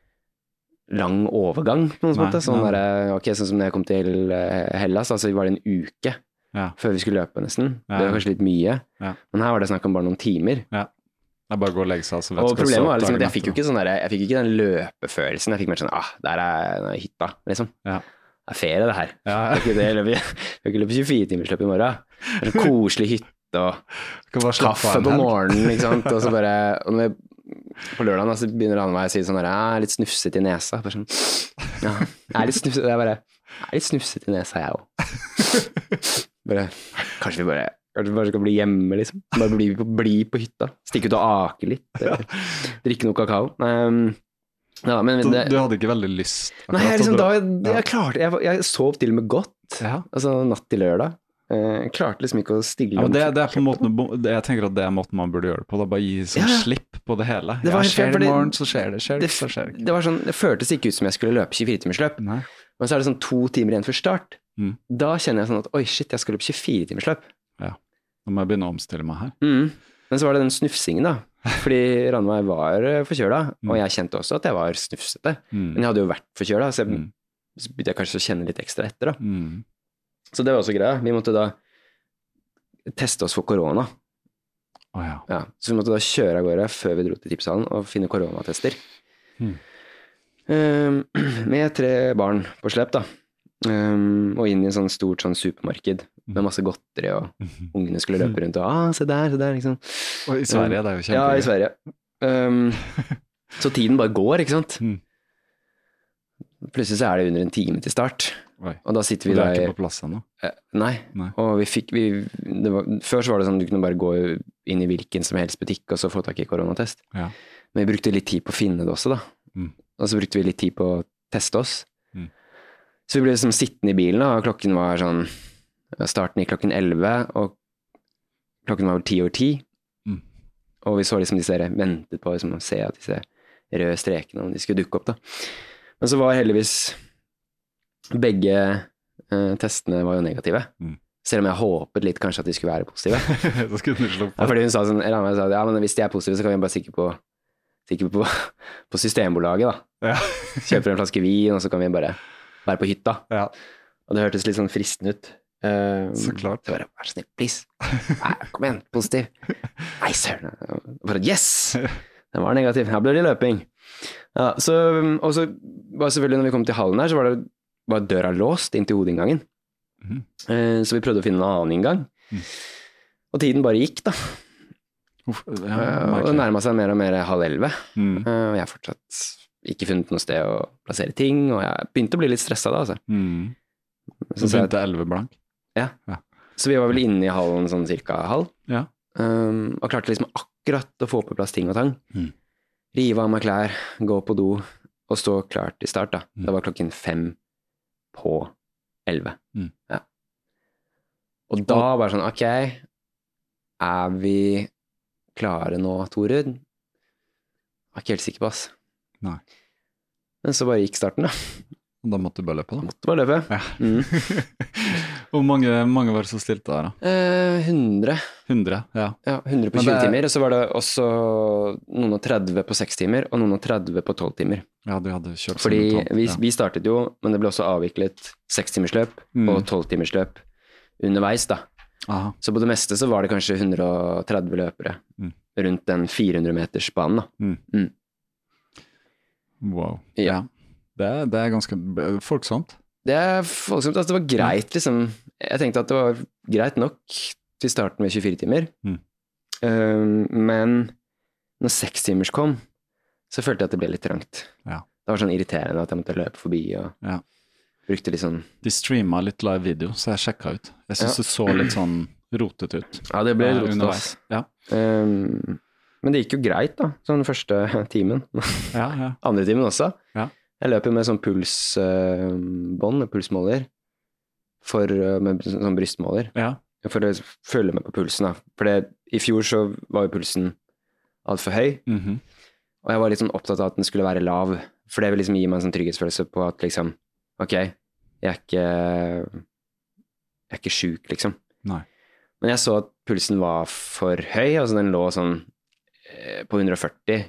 lang overgang på noen Nei, måte. Sånn, nei. der, ok, sånn som da jeg kom til eh, Hellas, altså var det en uke Ja. før vi skulle løpe nesten. Ja. Det var kanskje litt mye. Ja. Men her var det snakk om bare noen timer. Ja. Det er bare å gå og legge seg. Så vet Og du hva problemet så var liksom at dagen jeg fikk jo ikke sånn der, jeg fikk ikke den løpefølelsen. Jeg fikk mer sånn, ah, der er, der er hytta, liksom. Ja. Det er ferie det her. Ja. Det er ikke det, jeg løper, jeg kan ikke løpe tjuefire timers løp i morgen. Det er en koselig hytte og Skal bare slappe kaffe av en på helg. morgenen, ikke sant. Og så bare, og når jeg, på lørdagen så begynner han meg å si sånn der, jeg er litt snufset i nesa. Bare sånn, ja, jeg er litt snufset, og jeg bare, jeg er litt snufset i nesa, jeg også. Bare, kanskje vi bare, kanskje vi bare skal bli hjemme, liksom. Bare bli, bli på hytta. Stikke ut og ake litt. Eller, drikke noe kakao. Um, ja, men Du, det, du hadde ikke veldig lyst? nei, jeg, liksom, da, jeg, Ja. jeg klarte, jeg, jeg sov til og med godt. Ja. Altså natt til lørdag. Eh, Jeg klarte liksom ikke å stille Ja, men det, om- det er på en måte, det- jeg tenker at det er måten man burde gjøre det på. Da bare gi sånn Ja. slipp på det hele. Det var ja, helt skjer fair, det i fordi morgen, så skjer det. Skjer det, det, ikke, så skjer det ikke. det var sånn, det føltes ikke ut som jeg skulle løpe tjuefire timers løp. Nei. Men så er det sånn to timer igjen før start. Mm. Da kjenner jeg sånn at oi shit, jeg skal løpe tjuefire timers løp. Ja. Nå må jeg begynne å omstille meg her. Mm. Men så var det den snufsingen da. Fordi Ranveig var eh, forkjøla, Mm. og jeg kjente også at jeg var snufsete. Mm. Men jeg hadde jo vært forkjøla, så jeg Mm. så begynte jeg kanskje å kjenne litt ekstra etter da. Mm. Så det var også greia. Vi måtte da teste oss for korona. Å ja. Ja, så vi måtte da kjøre av gårde før vi dro til tipshallen og finne koronatester. Mm. Um, med tre barn på slep da. Um, og inn i en sånn stort sånn supermarked med masse godteri, og ungene skulle løpe rundt og ah, se der, se der, liksom. Og i Sverige, det er jo kjempegøy. Ja, i Sverige. Um, så tiden bare går, ikke sant? Mm. Plutselig så er det under en time til start, Oi. og da sitter Og vi det da er i ikke på plass ennå. Eh, Nei. Nei. Og vi fikk vi, det var, før så var det sånn du kunne bare gå inn i hvilken som helst butikk og så få tak i koronatest. Ja. Men vi brukte litt tid på å finne det også, da. Mm. Og så brukte vi litt tid på å teste oss. Mm. Så vi ble liksom sittende i bilen, da, og klokken var sånn starten i klokken elleve, og klokken var vel ti over ti. Mm. Og vi så liksom disse der, ventet på liksom, å se at disse røde strekene, om de skulle dukke opp, da. Men så var heldigvis begge eh, testene var jo negative. Mm. Selv om jeg håpet litt kanskje at de skulle være positive. Da skulle du slå Ja, på. fordi hun sa sånn, eller han sa, ja, men hvis de er positive, så kan vi bare stikke på, stikke på, på Systembolaget, da. Ja. Kjøper en flaske vin, og så kan vi bare være på hytta. Ja. Og det hørtes litt sånn fristende ut. Um, Så klart. Så bare, vær så snill, please. Nei, kom igjen, positiv. Nei, søren. Bare, yes! Den var negativ. Her ble det løping. Ja, så, og så var selvfølgelig, når vi kom til hallen her, så var det var døra låst inn til hovedinngangen. Mhm. Eh, Så vi prøvde å finne en annen inngang. Mm. Og tiden bare gikk, da. Uff, ja, Eh, og det merkelig. nærmet seg mer og mer halv elleve. Mm. Eh, Og jeg har fortsatt ikke funnet noe sted å plassere ting, og jeg begynte å bli litt stresset da, altså. Mm. Så, Så begynte elleve blank. så vi var vel inne i hallen sånn cirka halv, Ja. um, og klarte liksom akkurat å få på plass ting og tang. Mm. Rive av meg klær, gå på do, og stå klart til start da. Mm. Det var klokken fem på elleve. Mm. Ja. Og da bare sånn, ok, er vi klare nå, Torud? Jeg var ikke helt sikker på, ass. Nei. Men så bare gikk starten da. Og da måtte du bare løpe, da. Måtte bare løpe. Ja. Mm. Hvor mange, mange var det som stilte der, da? Eh, hundre. hundre? Ja. Ja, hundre på Men tjue det er- timer, og så var det også noen og tretti på seks timer, og noen og tretti på tolv timer. Ja, du hadde kjørt Fordi simultant, vi, ja. vi startet jo, men det ble også avviklet seks timers løp Mm. og tolv timers løp underveis da. Aha. Så på det meste så var det kanskje hundre og tretti løpere Mm. rundt den fire hundre meters banen da. Mm. Mm. Wow. Ja. Ja. Det, er, det er ganske b- folksomt. Det er voldsomt, altså det var greit liksom. Jeg tenkte at det var greit nok til starten med tjuefire timer. Mm. Um, men når seks timers kom, så følte jeg at det ble litt trangt. Ja. det var sånn irriterende at jeg måtte løpe forbi og Ja. brukte litt sånn De streama litt live video, så jeg sjekka ut. Jeg syns Ja. det så litt sånn rotet ut. Ja, det ble eh, rotete, underveis. ass. Ja. Um, men det gikk jo greit, da. Sånn første timen. Ja, ja. Andre timen også. Ja. Jeg løp jo med sånn pulsbånd, uh, pulsmåler, for, uh, med sånn brystmåler, ja. for å følge med på pulsen. Da. For det, i fjor så var jo pulsen alt for høy, Mhm. og jeg var litt sånn opptatt av at den skulle være lav, for det vil liksom gi meg en sånn trygghetsfølelse på at liksom, ok, jeg er ikke, jeg er ikke syk, liksom. Nei. Men jeg så at pulsen var for høy, altså den lå sånn eh, på hundre og førti,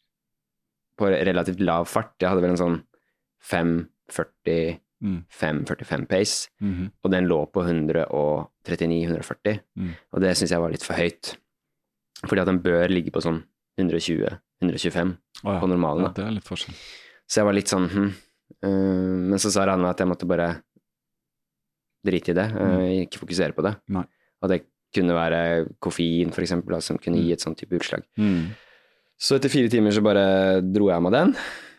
på relativt lav fart. Jeg hadde vel en sånn fem førti, Mm. fem førtifem pace, Mhm. og den lå på hundre og trettini til hundre og førti, Mm. og det synes jeg var litt for høyt. Fordi at den bør ligge på sånn hundre og tjue til hundre og tjuefem Å ja. på normalen. Ja, Da. det er litt forskjell. Så jeg var litt sånn, hm. Uh, men så sa Ranne at jeg måtte bare drite i det, uh, ikke fokusere på det. Nei. Og det kunne være koffein, for eksempel, da, som kunne gi et sånt type utslag. Mm. Så etter fire timer så bare dro jeg med den.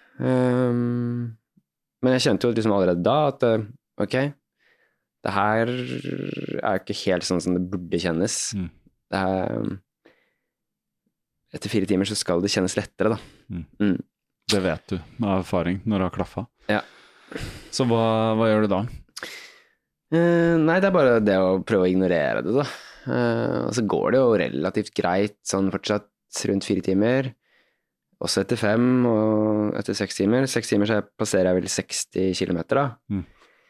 Um, men jeg kjente jo liksom allerede da at uh, ok, det her er jo ikke helt sånn som det burde kjennes. Mm. Det er, etter fire timer så skal det kjennes lettere, da. Mm. Mm. Det vet du av erfaring når det har klaffa. Ja. Så hva, hva gjør du da? Uh, nei, det er bare det å prøve å ignorere det, da. Uh, og så går det jo relativt greit, sånn fortsatt rundt fire timer. Også etter fem, og etter seks timer. Seks timer så passerer jeg vel seksti kilometer, da. Mm.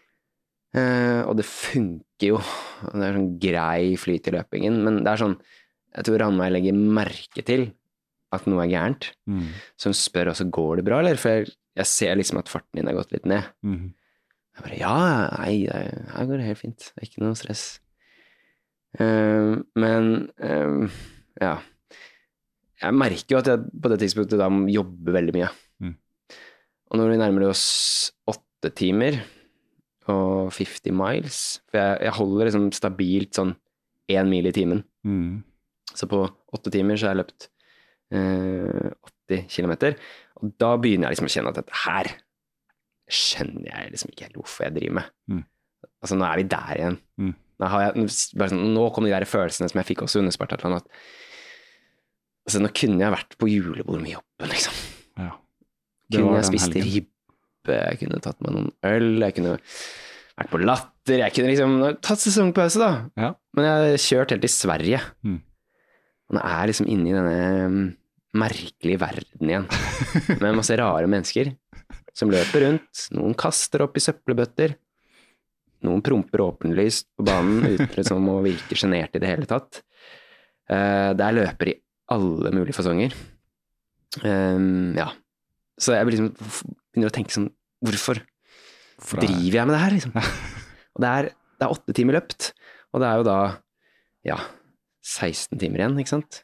Uh, og det funker jo. Det er sånn grei flyt i løpingen, men det er sånn, jeg tror Ranveig legger merke til at noe er gærent. Mm. Så hun spør også, går det bra, eller? For jeg, jeg ser liksom at farten din har gått litt ned. Mhm. Jeg bare, ja, nei, det her går det helt fint. Det er ikke noe stress. Uh, men, uh, ja. Jeg merker jo at jeg på det tidspunktet da må jobbe veldig mye. Mm. Og når vi nærmer oss åtte timer og femti miles, for jeg, jeg holder liksom stabilt sånn en mil i timen. Mm. Så på åtte timer så har jeg løpt uh, åtti kilometer, og da begynner jeg liksom å kjenne at dette her skjønner jeg liksom ikke helt hvorfor jeg driver med. Mm. Altså, nå er vi der igjen. Mm. Nå, har jeg, bare sånn, nå kom de der følelsene som jeg fikk også under Spartathlon, at altså, nå kunne jeg vært på julebord med jobben, liksom. Ja. Det Kunne var jeg den spist helgen. ribbe, jeg kunne tatt meg noen øl, jeg kunne vært på latter, jeg kunne liksom tatt sesongpause, da. Ja. Men jeg har kjørt helt til Sverige. Mm. Og nå er jeg liksom inne i denne um, merkelige verden igjen, med masse rare mennesker som løper rundt. Noen kaster opp i søppelbøtter. Noen promper åpenlyst på banen uten liksom å virke genert i det hele tatt. Uh, det er løper i alle mulige fasonger. Um, ja. Så jeg liksom begynner å tenke sånn, hvorfor For det er- driver jeg med det her, liksom? Og det er, det er åtte timer løpt, og det er jo da, ja, seksten timer igjen, ikke sant?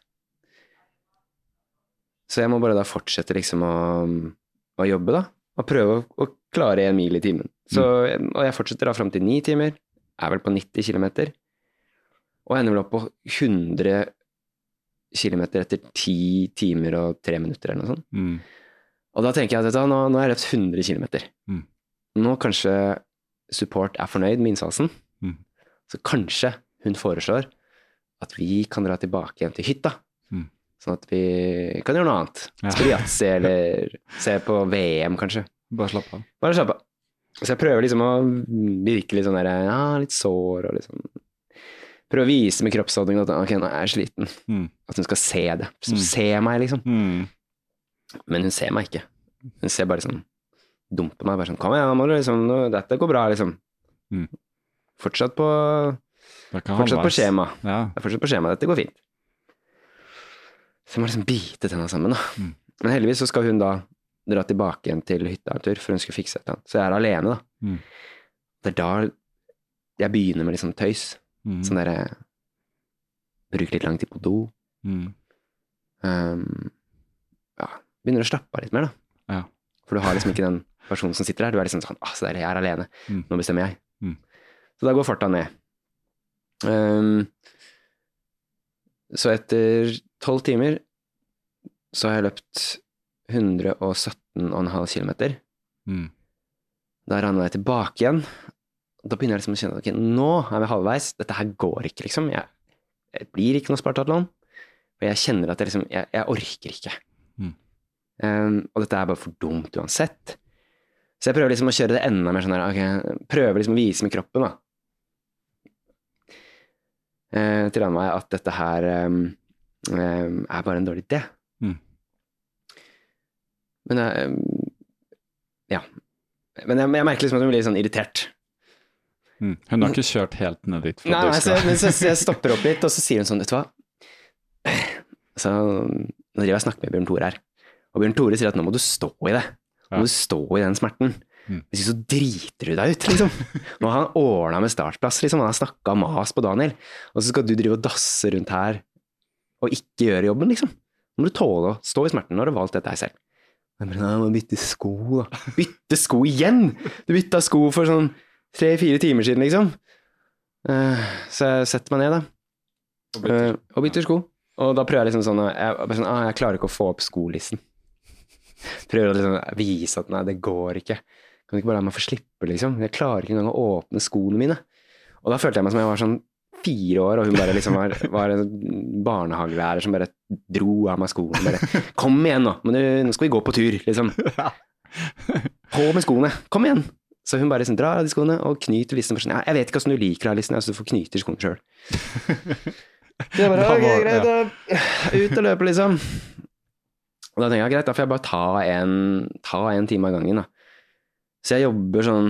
Så jeg må bare da fortsette liksom å, å jobbe da, og prøve å, å klare en mil i timen. Så, og jeg fortsetter da frem til ni timer, er vel på nitti kilometer, og ender vel opp på hundre kilometer etter ti timer og tre minutter eller noe sånt. Mm. Og da tenker jeg at vet du, nå, nå har jeg løpt hundre kilometer. Mm. Nå kanskje support er fornøyd med innsatsen, Mm. så kanskje hun foreslår at vi kan dra tilbake igjen til hytta, Mm. sånn at vi kan gjøre noe annet. Ja. Spille yatzy eller se på V M kanskje. Bare slapp av. Bare slapp av. Så jeg prøver liksom å virke litt sånn der, ja, litt sår og liksom prøve å vise med kroppsholdningen at ok, nå er jeg sliten. Mm. At hun skal se det. Så Mm. ser meg liksom. Mm. Men hun ser meg ikke. Hun ser bare sånn, dumper meg, bare sånn, kom igjen, nå må du liksom, nå, dette går bra, liksom. Mm. Fortsatt på, Det kan fortsatt på halvveis. skjema. Ja. Jeg er fortsatt på skjema, dette går fint. Så jeg må liksom bite tenna sammen, da. Mm. Men heldigvis så skal hun da dra tilbake igjen til hytta en tur, for hun skal fikse et eller annet. Så jeg er alene, da. Mm. Det er da jeg begynner med liksom tøys. Mm. Sånn der, bruker litt lang tid på do. Mm. Um, ja, begynner å slappe av litt mer, da. Ja. For du har liksom ikke den personen som sitter der. Du er liksom sånn, ah, så der, jeg er alene. Mm. Nå bestemmer jeg. Mm. Så da går farta ned. Um, så etter tolv timer så har jeg løpt hundre og sytten komma fem kilometer. Mm. Da rannet jeg tilbake igjen. Da begynner jeg liksom å kjenne, ok, nå er vi halvveis, dette her går ikke liksom, jeg, jeg blir ikke noe Spartathlon, for jeg kjenner at jeg liksom, jeg, jeg orker ikke. Mm. Um, og dette er bare for dumt uansett. Så jeg prøver liksom å kjøre det enda mer sånn her, ok, prøver liksom å vise med kroppen da, uh, til meg at dette her um, um, er bare en dårlig idé. Mm. Men jeg, um, ja, men jeg, jeg merker liksom at hun blir litt sånn irritert. Mm. Hun har ikke kjørt helt ned dit for Nei, at du nei, skal... så, men så, så jeg stopper opp litt, og så sier hun sånn, vet du hva? Så nå driver jeg og snakker med Bjørn Tore her, og Bjørn Tore sier at nå må du stå i det. Nå må du stå i den smerten. Mm. Hvis ikke så driter du deg ut, liksom. Nå har han ordnet med startplass, liksom. Han har snakket mas på Daniel, og så skal du drive og dasse rundt her, og ikke gjøre jobben, liksom. Nå må du tåle å stå i smerten når du har valgt dette her selv. Jeg bare, nei, må bytte sko da. Bytte sko igjen! Du bytta sko for sånn tre-fire timer siden, liksom. Uh, så jeg setter meg ned, da. Og bytter, uh, og bytter sko. Og da prøver jeg liksom sånn, jeg, bare sånn, ah, jeg klarer ikke å få opp skolisten. Prøver å liksom vise at nei, det går ikke. Kan du ikke bare la meg få slippe, liksom? Jeg klarer ikke engang å åpne skoene mine. Og da følte jeg meg som jeg var sånn fire år, og hun bare liksom var, var en barnehagelærer som bare dro av meg skoene. Bare, kom igjen nå, men du, nå skal vi gå på tur, liksom. På med skoene, kom igjen! Så hun bare liksom drar av de skoene og knyter listen. Ja, jeg vet ikke hvordan du liker deg, listen, så du får knyte skoene selv. Så jeg bare, ok, greit, da. Ut og løpe, liksom. Og da tenker jeg, greit, da får jeg bare ta en, ta en time av gangen, da. Så jeg jobber sånn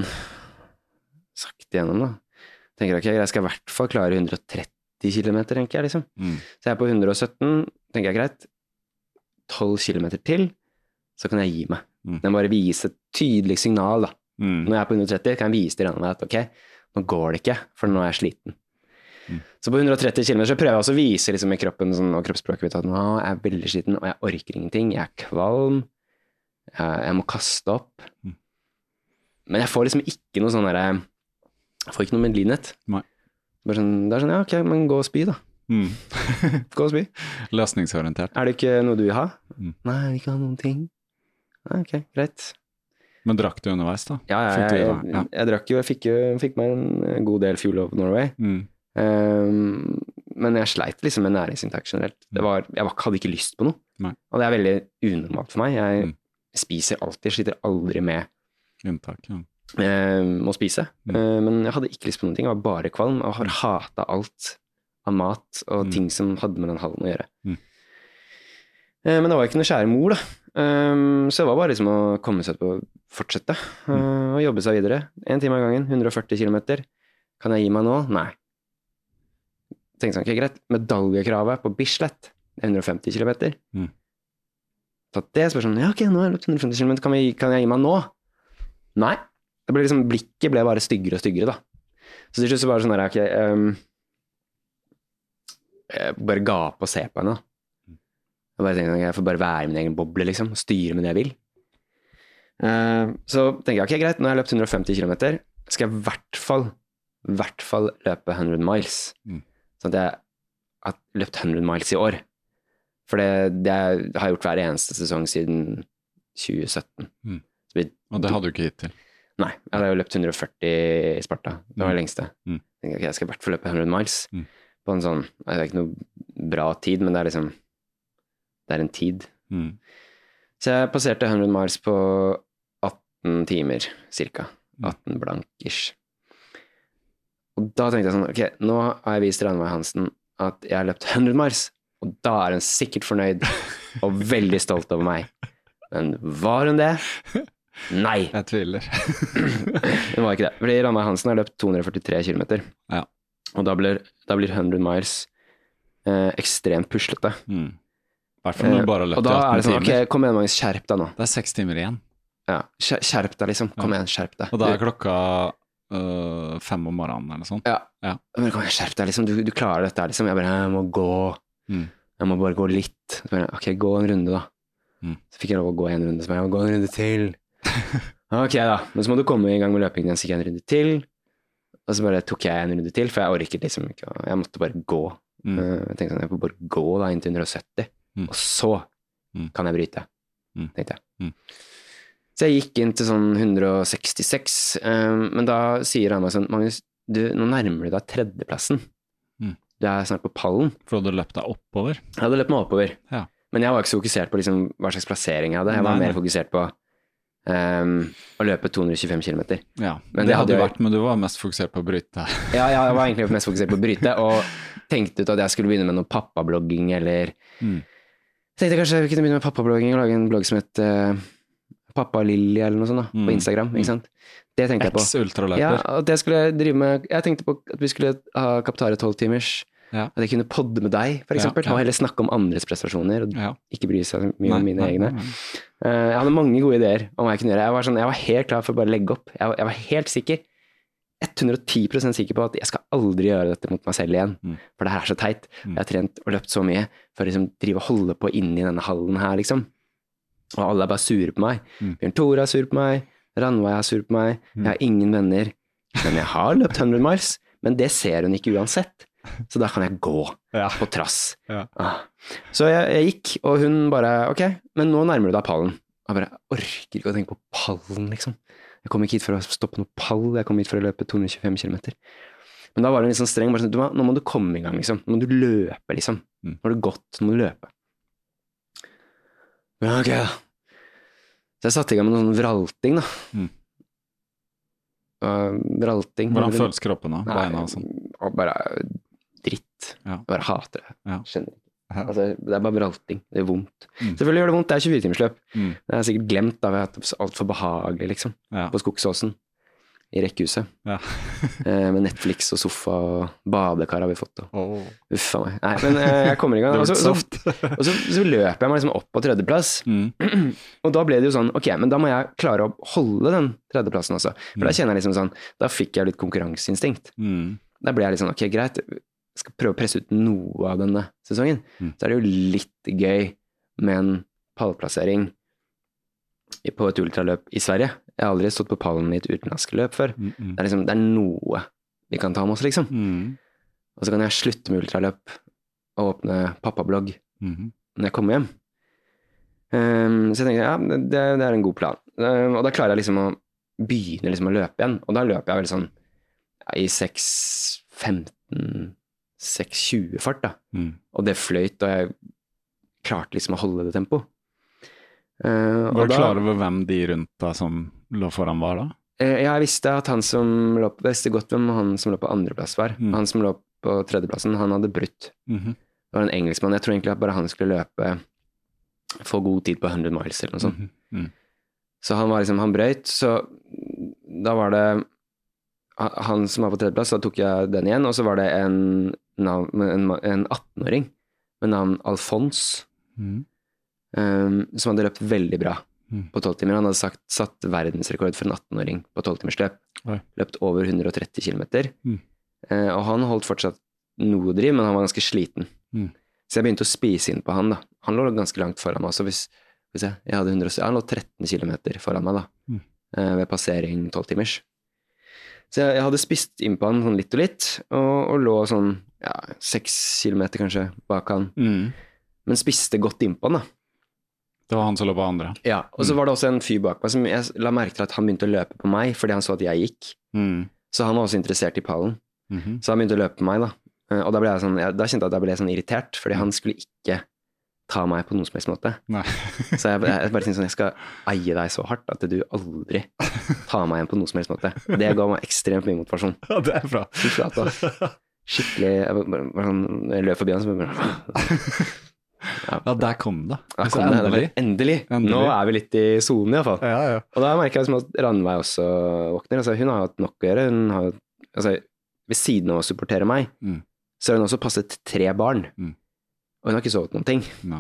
sakte gjennom, da. Tenker, ok, jeg skal i hvert fall klare hundre og tretti kilometer, tenker jeg, liksom. Mm. Så jeg er på hundre og sytten, tenker jeg, greit, tolv kilometer til, så kan jeg gi meg. Mm. Den bare vise et tydelig signal, da. Mm. Når jeg er på hundre og tretti, kan jeg vise til denne at, ok, nå går det ikke, for nå er jeg sliten. Mm. Så på hundre og tretti kilometer så prøver jeg også å vise liksom, i kroppen sånn, og kroppsspråket mitt at nå er jeg veldig sliten, og jeg orker ingenting, jeg er kvalm, jeg, jeg må kaste opp. Mm. Men jeg får liksom ikke noe sånn der, jeg får ikke noe medlidenhet. Nei. Bare sånn, det er sånn, ja, ok, men gå og spy da. Mm. Gå og spy. Løsningsorientert. Er det ikke noe du vil ha? Mm. Nei, jeg vil ikke ha noen ting. Nei, ok, greit. Men drakk du underveis da? Ja, ja, jeg, jeg, jeg, jeg drakk jo, jeg fikk, jo, fikk meg en god del Fuel of Norway. Mm. Um, men jeg sleit liksom med næringsinntak generelt. Det var, jeg hadde ikke lyst på noe. Nei. Og det er veldig unormalt for meg. Jeg mm. spiser alltid, jeg sliter aldri med inntak, ja. um, å spise. Mm. Uh, men jeg hadde ikke lyst på noen ting, jeg var bare kvalm, og har hatet alt av mat og mm. ting som hadde med den hallen å gjøre. Mm. Uh, men det var ikke noe kjære mor da. Um, så det var bare liksom å komme seg på å fortsette uh, og jobbe seg videre. En time av gangen, hundre og førti kilometer. Kan jeg gi meg nå? Nei. Tenkte sånn, ok, greit. Medaljekravet på Bislett, hundre og femti kilometer. Mm. Tatt det, så bare sånn, ja ok, nå har jeg løpt hundre og femti kilometer, kan, vi, kan jeg gi meg nå? Nei. Det ble liksom, blikket ble bare styggere og styggere da. Så til slutt så bare sånn der, ok, um, jeg bare ga på å se på henne da. Jeg bare tenkte, jeg får bare være i min egen boble, liksom, og styre med det jeg vil. Uh, så tenker jeg, ok, greit, nå har jeg løpt hundre og femti kilometer, skal jeg i hvert fall, i hvert fall løpe hundre miles. Mm. Sånn at jeg har løpt hundre miles i år. For det, det har jeg gjort hver eneste sesong siden tjue sytten. Mm. Vi, og det hadde du ikke gitt til? Nei, jeg hadde jo løpt hundre og førti i Sparta. Det var det lengste. Mm. Jeg tenker, ok, jeg skal i hvert fall løpe hundre miles. Mm. På en sånn, det er ikke noe bra tid, men det er liksom det er en tid. Mm. Så jeg passerte hundre miles på atten timer, cirka. atten blankers. Og da tenkte jeg sånn, ok, nå har jeg vist Ranveig Hansen at jeg har løpt hundre miles, og da er hun sikkert fornøyd og veldig stolt over meg. Men var hun det? Nei. Jeg tviler. Hun var ikke det. Fordi Ranveig Hansen har løpt to hundre og førtitre kilometer. Ja. Og da blir, da blir hundre miles eh, ekstremt puslete. Mm. Hvertfall når du bare har løpt i atten timer. Og da er det sånn, ok, kom igjen, Magnus, skjerp deg nå. Det er seks timer igjen. Ja, skjerp deg liksom, kom ja. igjen, skjerp deg. Og da er klokka øh, fem om morgenen eller sånn. Ja, ja. Men kom igjen, skjerp deg liksom, du, du klarer dette liksom. Jeg bare, jeg må gå, mm. jeg må bare gå litt. Så bare, ok, gå en runde da. Mm. Så fikk jeg lov å gå en runde, så bare, jeg må gå en runde til. Ok da, men så må du komme i gang med løpingen igjen, så gikk jeg en runde til. Og så bare tok jeg en runde til, for jeg orket liksom ikke, jeg måtte bare gå. Mm. Jeg tenkte sånn, jeg får bare gå da inn til hundre og sytti. Mm. Og så mm. kan jeg bryte. mm. tenkte jeg. Mm. Så jeg gikk inn til sånn hundre sekstiseks, um, men da sier han meg sånn, Magnus, du, nå nærmer du deg tredjeplassen. Mm. Du er snart på pallen. For du hadde løpt deg oppover? Jeg hadde løpt meg oppover. Ja. Men jeg var ikke så fokusert på liksom, hva slags plassering jeg hadde. Jeg var nei, mer fokusert på um, å løpe to hundre tjuefem kilometer. Ja, men det, det hadde hadde vært, men du var mest fokusert på å bryte. Ja, jeg var egentlig mest fokusert på å bryte, og tenkte ut at jeg skulle begynne med noe pappablogging, eller mm. tenkte kanskje jeg kunne begynne med pappablogging og lage en blogg som het uh, Pappa Lilly eller noe sånt da, mm. på Instagram, ikke sant? Det tenkte jeg på. Ex-ultraløper. Ja, at jeg skulle drive med, jeg tenkte på at vi skulle ha Kaptare tolv timers, ja. at jeg kunne podde med deg, for eksempel, ja, ja. og heller snakke om andres prestasjoner, og ja. ikke bry seg mye nei, om mine nei, egne. Nei, nei. Uh, jeg hadde mange gode ideer om hva jeg kunne gjøre. Jeg var, sånn, jeg var helt klar for å bare legge opp. Jeg var, jeg var helt sikker, hundre og ti prosent sikker på at jeg skal aldri gjøre dette mot meg selv igjen, mm. for det her er så teit. Mm. Jeg har trent og løpt så mye for å liksom, drive og holde på inni denne hallen her, liksom. Og alle er bare sure på meg. Mm. Bjørn Tore er sur på meg, Ranveig er sur på meg, mm. jeg har ingen venner, men jeg har løpt hundre miles, men det ser hun ikke uansett. Så da kan jeg gå ja. på trass. Ja. Ah. Så jeg, jeg gikk, og hun bare, ok, men nå nærmer du deg pallen. Jeg bare, jeg orker ikke å tenke på pallen, liksom. Jeg kom ikke hit for å stoppe noe pall, jeg kom hit for å løpe to hundre tjuefem kilometer. Men da var det litt sånn streng, bare sånn, du må, nå må du komme i gang, liksom. Nå må du løpe, liksom. Nå har du gått, nå må du løpe. Ja, ok, da. Så jeg satte i gang med noen vralting, da. Mm. Uh, vralting. Hvordan føles kroppen da? Beina og sånn? Bare dritt. Ja. Jeg bare hater det. Ja. Skjønner ikke. Altså, det er bare vralting. Det er vondt. Mm. Selvfølgelig gjør det vondt, det er tjuefire timersløp. Mm. Det er sikkert glemt da, ved at det er alt for behagelig, liksom. Ja. På Skogsåsen. I rekkehuset. Ja. eh, med Netflix og sofa og badekar har vi fått. Og. Oh. Uffa meg. Nei, men eh, jeg kommer i gang. Og så, så, og så, så løper jeg meg liksom opp på tredjeplass. Mm. Og da ble det jo sånn, ok, men da må jeg klare å holde den tredjeplassen også. For mm. da kjenner jeg liksom sånn, da fikk jeg litt konkurranseinstinkt. Mm. Da ble jeg litt sånn, ok, greit, jeg skal prøve å presse ut noe av denne sesongen. Mm. Så er det jo litt gøy med en pallplassering på et ultraløp i Sverige. Jeg har aldri stått på pallen i et utenlandsk løp før. Mm, mm. Det er liksom, det er noe vi kan ta med oss, liksom. Mm. Og så kan jeg slutte med ultraløp og åpne pappablogg mm. når jeg kommer hjem. Um, så jeg tenker, ja, det, det er en god plan. Um, og da klarer jeg liksom å begynne liksom å løpe igjen. Og da løper jeg vel sånn ja, i seks femten seks tjue fart da. Mm. Og det fløyt, og jeg klarte liksom å holde det tempo. Uh, var du klar over hvem de rundt da som lå foran var da? Uh, jeg visste at han som lå på, visste godt hvem han som lå på andreplass var. Mm. Han som lå på tredjeplassen, han hadde brutt. Mm-hmm. Det var en engelskmann. Jeg tror egentlig at bare han skulle løpe få god tid på hundre miles eller noe sånt. Mm-hmm. Mm. Så han var liksom, han brøyt, så da var det han som var på tredjeplass, så tok jeg den igjen, og så var det en, navn, en, en atten-åring med navn Alfons. Mm. Um, som hadde løpt veldig bra mm. på tolv timer. Han hadde sagt, satt verdensrekord for en atten-åring på tolv timers løp. Oi. Løpt over hundre og tretti kilometer. Mm. Uh, og han holdt fortsatt noe driv, men han var ganske sliten. Mm. Så jeg begynte å spise inn på han da. Han lå ganske langt foran meg. Så hvis, hvis jeg, jeg hadde hundre, han lå tretten kilometer foran meg da. Mm. Uh, ved passering tolv timers. Så jeg, jeg hadde spist inn på han sånn litt og litt, og, og lå sånn ja, seks kilometer kanskje bak han. Mm. Men spiste godt inn på han da. Det var han som løp på andre. Ja, og så var det også en fyr bak meg som jeg la merke til at han begynte å løpe på meg, fordi han så at jeg gikk. Mm. Så han var også interessert i pallen. Mm-hmm. Så han begynte å løpe på meg da. Og da ble jeg sånn, jeg, da kjente jeg at jeg ble sånn irritert, fordi han skulle ikke ta meg på noen som helst måte. Nei. Så jeg, jeg bare tenkte sånn, jeg skal eie deg så hardt at du aldri tar meg igjen på noen som helst måte. Det ga meg ekstremt mye motivasjon. Ja, det er bra. Skikkelig, jeg bare, bare sånn, jeg løp forbi han, så bare... Ja. ja, der kom det. Der kom det endelig. endelig. Endelig. Nå er vi litt i zonen i hvert fall. Ja, ja. Og da merker jeg at Ranveig også våkner. Altså, hun har hatt nok å gjøre. Hun har, altså, ved siden av å supportere meg, mm. så har hun også passet tre barn. Mm. Og hun har ikke sovet noen ting. Nei.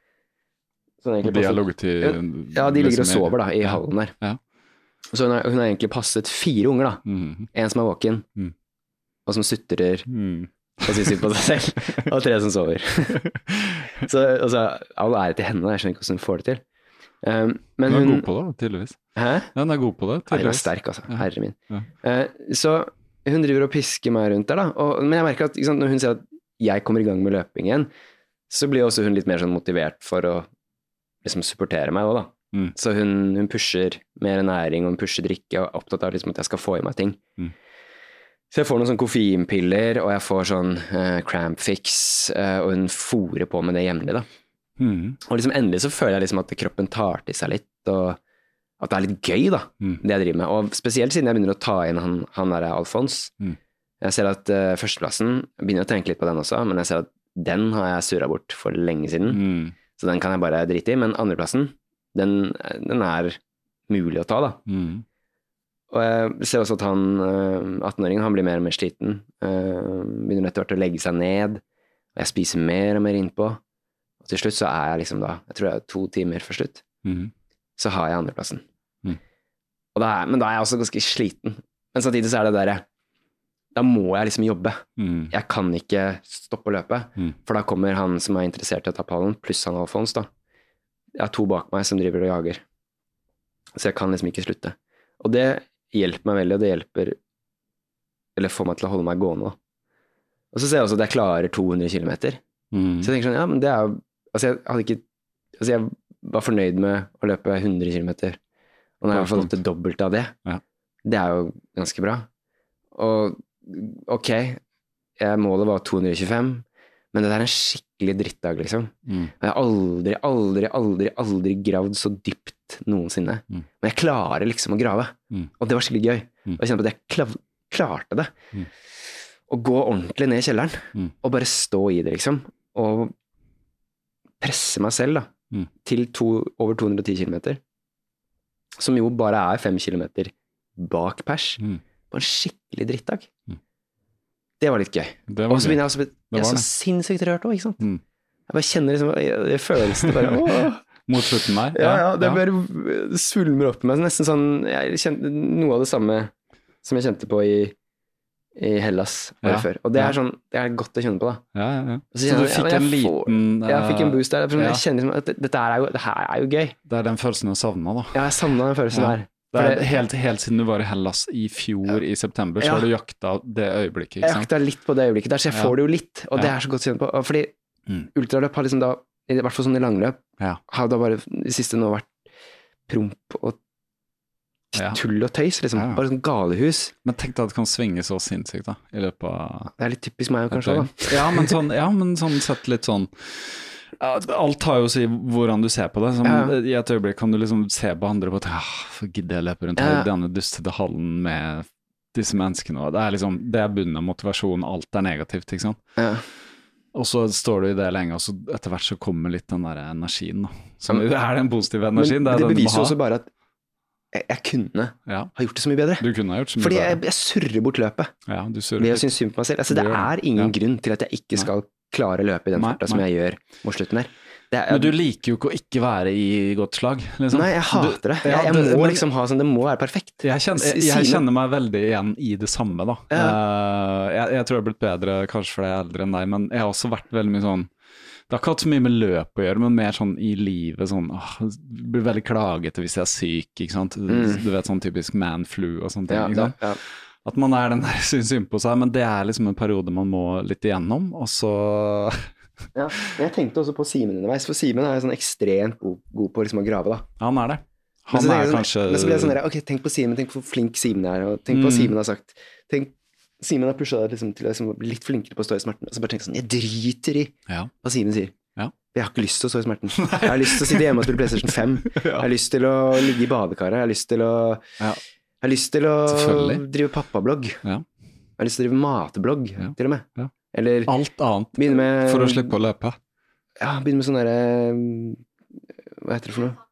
Så og de passet, har ligget til... Ja, de ligger og sover da, i ja. hallen der. Ja. Så hun har, hun har egentlig passet fire unger da. Mm. En som er våken, mm. og som sutrer... Mm. og sier synd på seg selv, og tre som sover. Så altså, all ære til henne, jeg skjønner ikke hvordan hun får det til. Um, men hun er hun... god på det, tydeligvis. Hæ? Ja, hun er god på det, tydeligvis. Ja, hun er sterk, altså, ja. Herre min. Ja. Uh, så hun driver og pisker meg rundt der da, og, men jeg merker at ikke sant, når hun sier at jeg kommer i gang med løping igjen, så blir også hun litt mer sånn motivert for å liksom supportere meg også da. Mm. Så hun, hun pusher mer næring, og hun pusher drikke, og er opptatt av liksom at jeg skal få i meg ting. Mm. Så jeg får noen sånn koffeinpiller, og jeg får sånn uh, cramp fix, uh, og hun forer på med det jevnlig da. Mm. Og liksom endelig så føler jeg liksom at kroppen tar til seg litt, og at det er litt gøy da, Mm. det jeg driver med. Og spesielt siden jeg begynner å ta inn han, han der Alfons. Mm. Jeg ser at uh, førsteplassen, jeg begynner å tenke litt på den også, men jeg ser at den har jeg surret bort for lenge siden. Mm. Så den kan jeg bare drite i, men andreplassen, den, den er mulig å ta da. Mm. Og jeg ser også at han, attenåringen, han blir mer og mer sliten, begynner etter hvert å legge seg ned, og jeg spiser mer og mer innpå, og til slutt så er jeg liksom da, jeg tror jeg er to timer for slutt, Mm. så har jeg andreplassen. Mm. Og da er, men da er jeg også ganske sliten, men samtidig så er det der, da må jeg liksom jobbe. Mm. Jeg kan ikke stoppe å løpe, Mm. for da kommer han som er interessert i å ta pallen, pluss han Alfons da. Jeg har to bak meg som driver og jager. Så jeg kan liksom ikke slutte. Og det hjelper meg veldig, og det hjelper, eller får meg til å holde meg gående. Og så ser jeg også at jeg klarer to hundre kilometer. Mm. Så jeg tenker sånn, ja, men det er jo, altså jeg hadde ikke, altså jeg var fornøyd med å løpe hundre kilometer. Og når jeg har fått opp til dobbelt av det, Ja. det er jo ganske bra. Og ok, jeg målet var to hundre tjuefem, men det der er en skikkelig drittdag, liksom. Mm. Og jeg har aldri, aldri, aldri, aldri gravd så dypt noensinne. Mm. Men jeg klarer liksom å grave. Mm. Og det var skikkelig gøy. Mm. Og jeg kjente på at jeg klav- klarte det. Mm. Å gå ordentlig ned i kjelleren, Mm. og bare stå i det, liksom. Og presse meg selv, da, Mm. til to, over to hundre og ti kilometer. Som jo bare er fem kilometer bak pers. Mm. På en skikkelig drittdag. Mm. Det var litt gøy. Det Og var så gøy. begynner jeg også, jeg er var så det. sinnssykt rørt også, ikke sant? Mm. Jeg bare kjenner liksom, jeg, jeg følelsen bare, åh. Mot slutten der. Ja, ja, det bare svulmer opp i meg. Nesten sånn, jeg kjente noe av det samme som jeg kjente på i, i Hellas året Ja. før. Og det Ja. er sånn, det er godt å kjenne på da. Ja, ja, ja. Så Så kjenner du jeg, fikk ja, en men jeg får- liten Jeg fikk en eh, boost der. For ja. Jeg kjenner liksom at dette er jo, det her er jo gøy. Det er den følelsen jeg savna, da. Ja, jeg savnet den følelsen Ja. der. Det For er det- helt, helt siden du var i Hellas i fjor i september, så Ja. har du jakta det øyeblikket, ikke Jeg sant? jakta litt på det øyeblikket der, så jeg Ja. får det jo litt. Og det Ja. er så godt å kjenne på. Og fordi Mm. ultraløp har liksom da, i hvert fall sånn i langløp, Ja. har da bare de siste nå vært promp og Ja. tull og tøys, liksom. Ja, ja. Bare sånn galehus. Men tenk deg at det kan svinge så sinnssykt, da, i løpet av Det er litt typisk meg kanskje, da. Ja, men sånn, ja, men sånn sett litt sånn ja, alt har jo å si hvordan du ser på det. Som, Ja. I et øyeblikk kan du liksom se på andre på at ja, for gidder jeg løpe rundt her Ja. i denne dustete hallen med disse menneskene. Og det er liksom, det er bunnen av motivasjon, alt er negativt, ikke sant. Ja. Og så står du i det lenge, og så etter hvert så kommer litt den der energien, da. Som Ja, men- er den positive Men energien. det, er den du må beviser jo ha. også bare at jeg, jeg kunne Ja, ha gjort det så mye bedre. du kunne ha gjort så mye Fordi bedre. jeg, jeg surrer bort løpet Ja, du surrer ved å litt. synes synd på meg selv. Altså, Du det gjør er det. ingen Ja. grunn til at jeg ikke skal klare å løpe i den Nei, farta som nei. jeg gjør mot slutten her. Det er, Men du liker jo ikke å ikke være i godt slag, liksom. Nei, jeg hater Du- det. ja, Jeg, jeg det- må men- liksom ha sånn, det må være perfekt. Jeg kjenner, jeg, Si- jeg Simen- kjenner meg veldig igjen i det samme, da. Eh, jeg, jeg tror jeg har blitt bedre kanskje fordi jeg er eldre enn deg, men jeg har også vært veldig mye sånn Det har ikke hatt så mye med løp å gjøre, men mer sånn i livet sånn åh, blir veldig klagete hvis jeg er syk, ikke sant. Mm. Du vet sånn typisk man-flu og sånne ting. Ja, ikke ja, sant? ja. At man er den der syns synd på seg, men det er liksom en periode man må litt igjennom, og så Ja. Men jeg tenkte også på Simen underveis, for Simen er jo sånn ekstremt god, god på liksom å grave, da. Han er det. Men Han så tenker er jeg sånn- kanskje Men så blir jeg sånn der, ok, tenk på Simen, tenk på hvor flink Simen er, og tenk på hva Mm. Simen har sagt. Tenk, Simen har pushet deg liksom, til å liksom, bli litt flinkere på å stå i smerten, og så bare tenk sånn, jeg driter i Ja. hva Simen sier. Ja. Jeg har ikke lyst til å stå i smerten. Jeg har lyst til å sitte hjemme og spille PlayStation fem. Jeg har lyst til å ligge i badekaret. Jeg har lyst til å, Ja. jeg har lyst til å Selvfølgelig. drive pappablogg. Ja. Jeg har lyst til å drive matblogg, Ja. til og med. Ja. Eller Alt annet begynne med for å slippe å løpe. Ja, begynne med sånn derre Hva heter det for noe?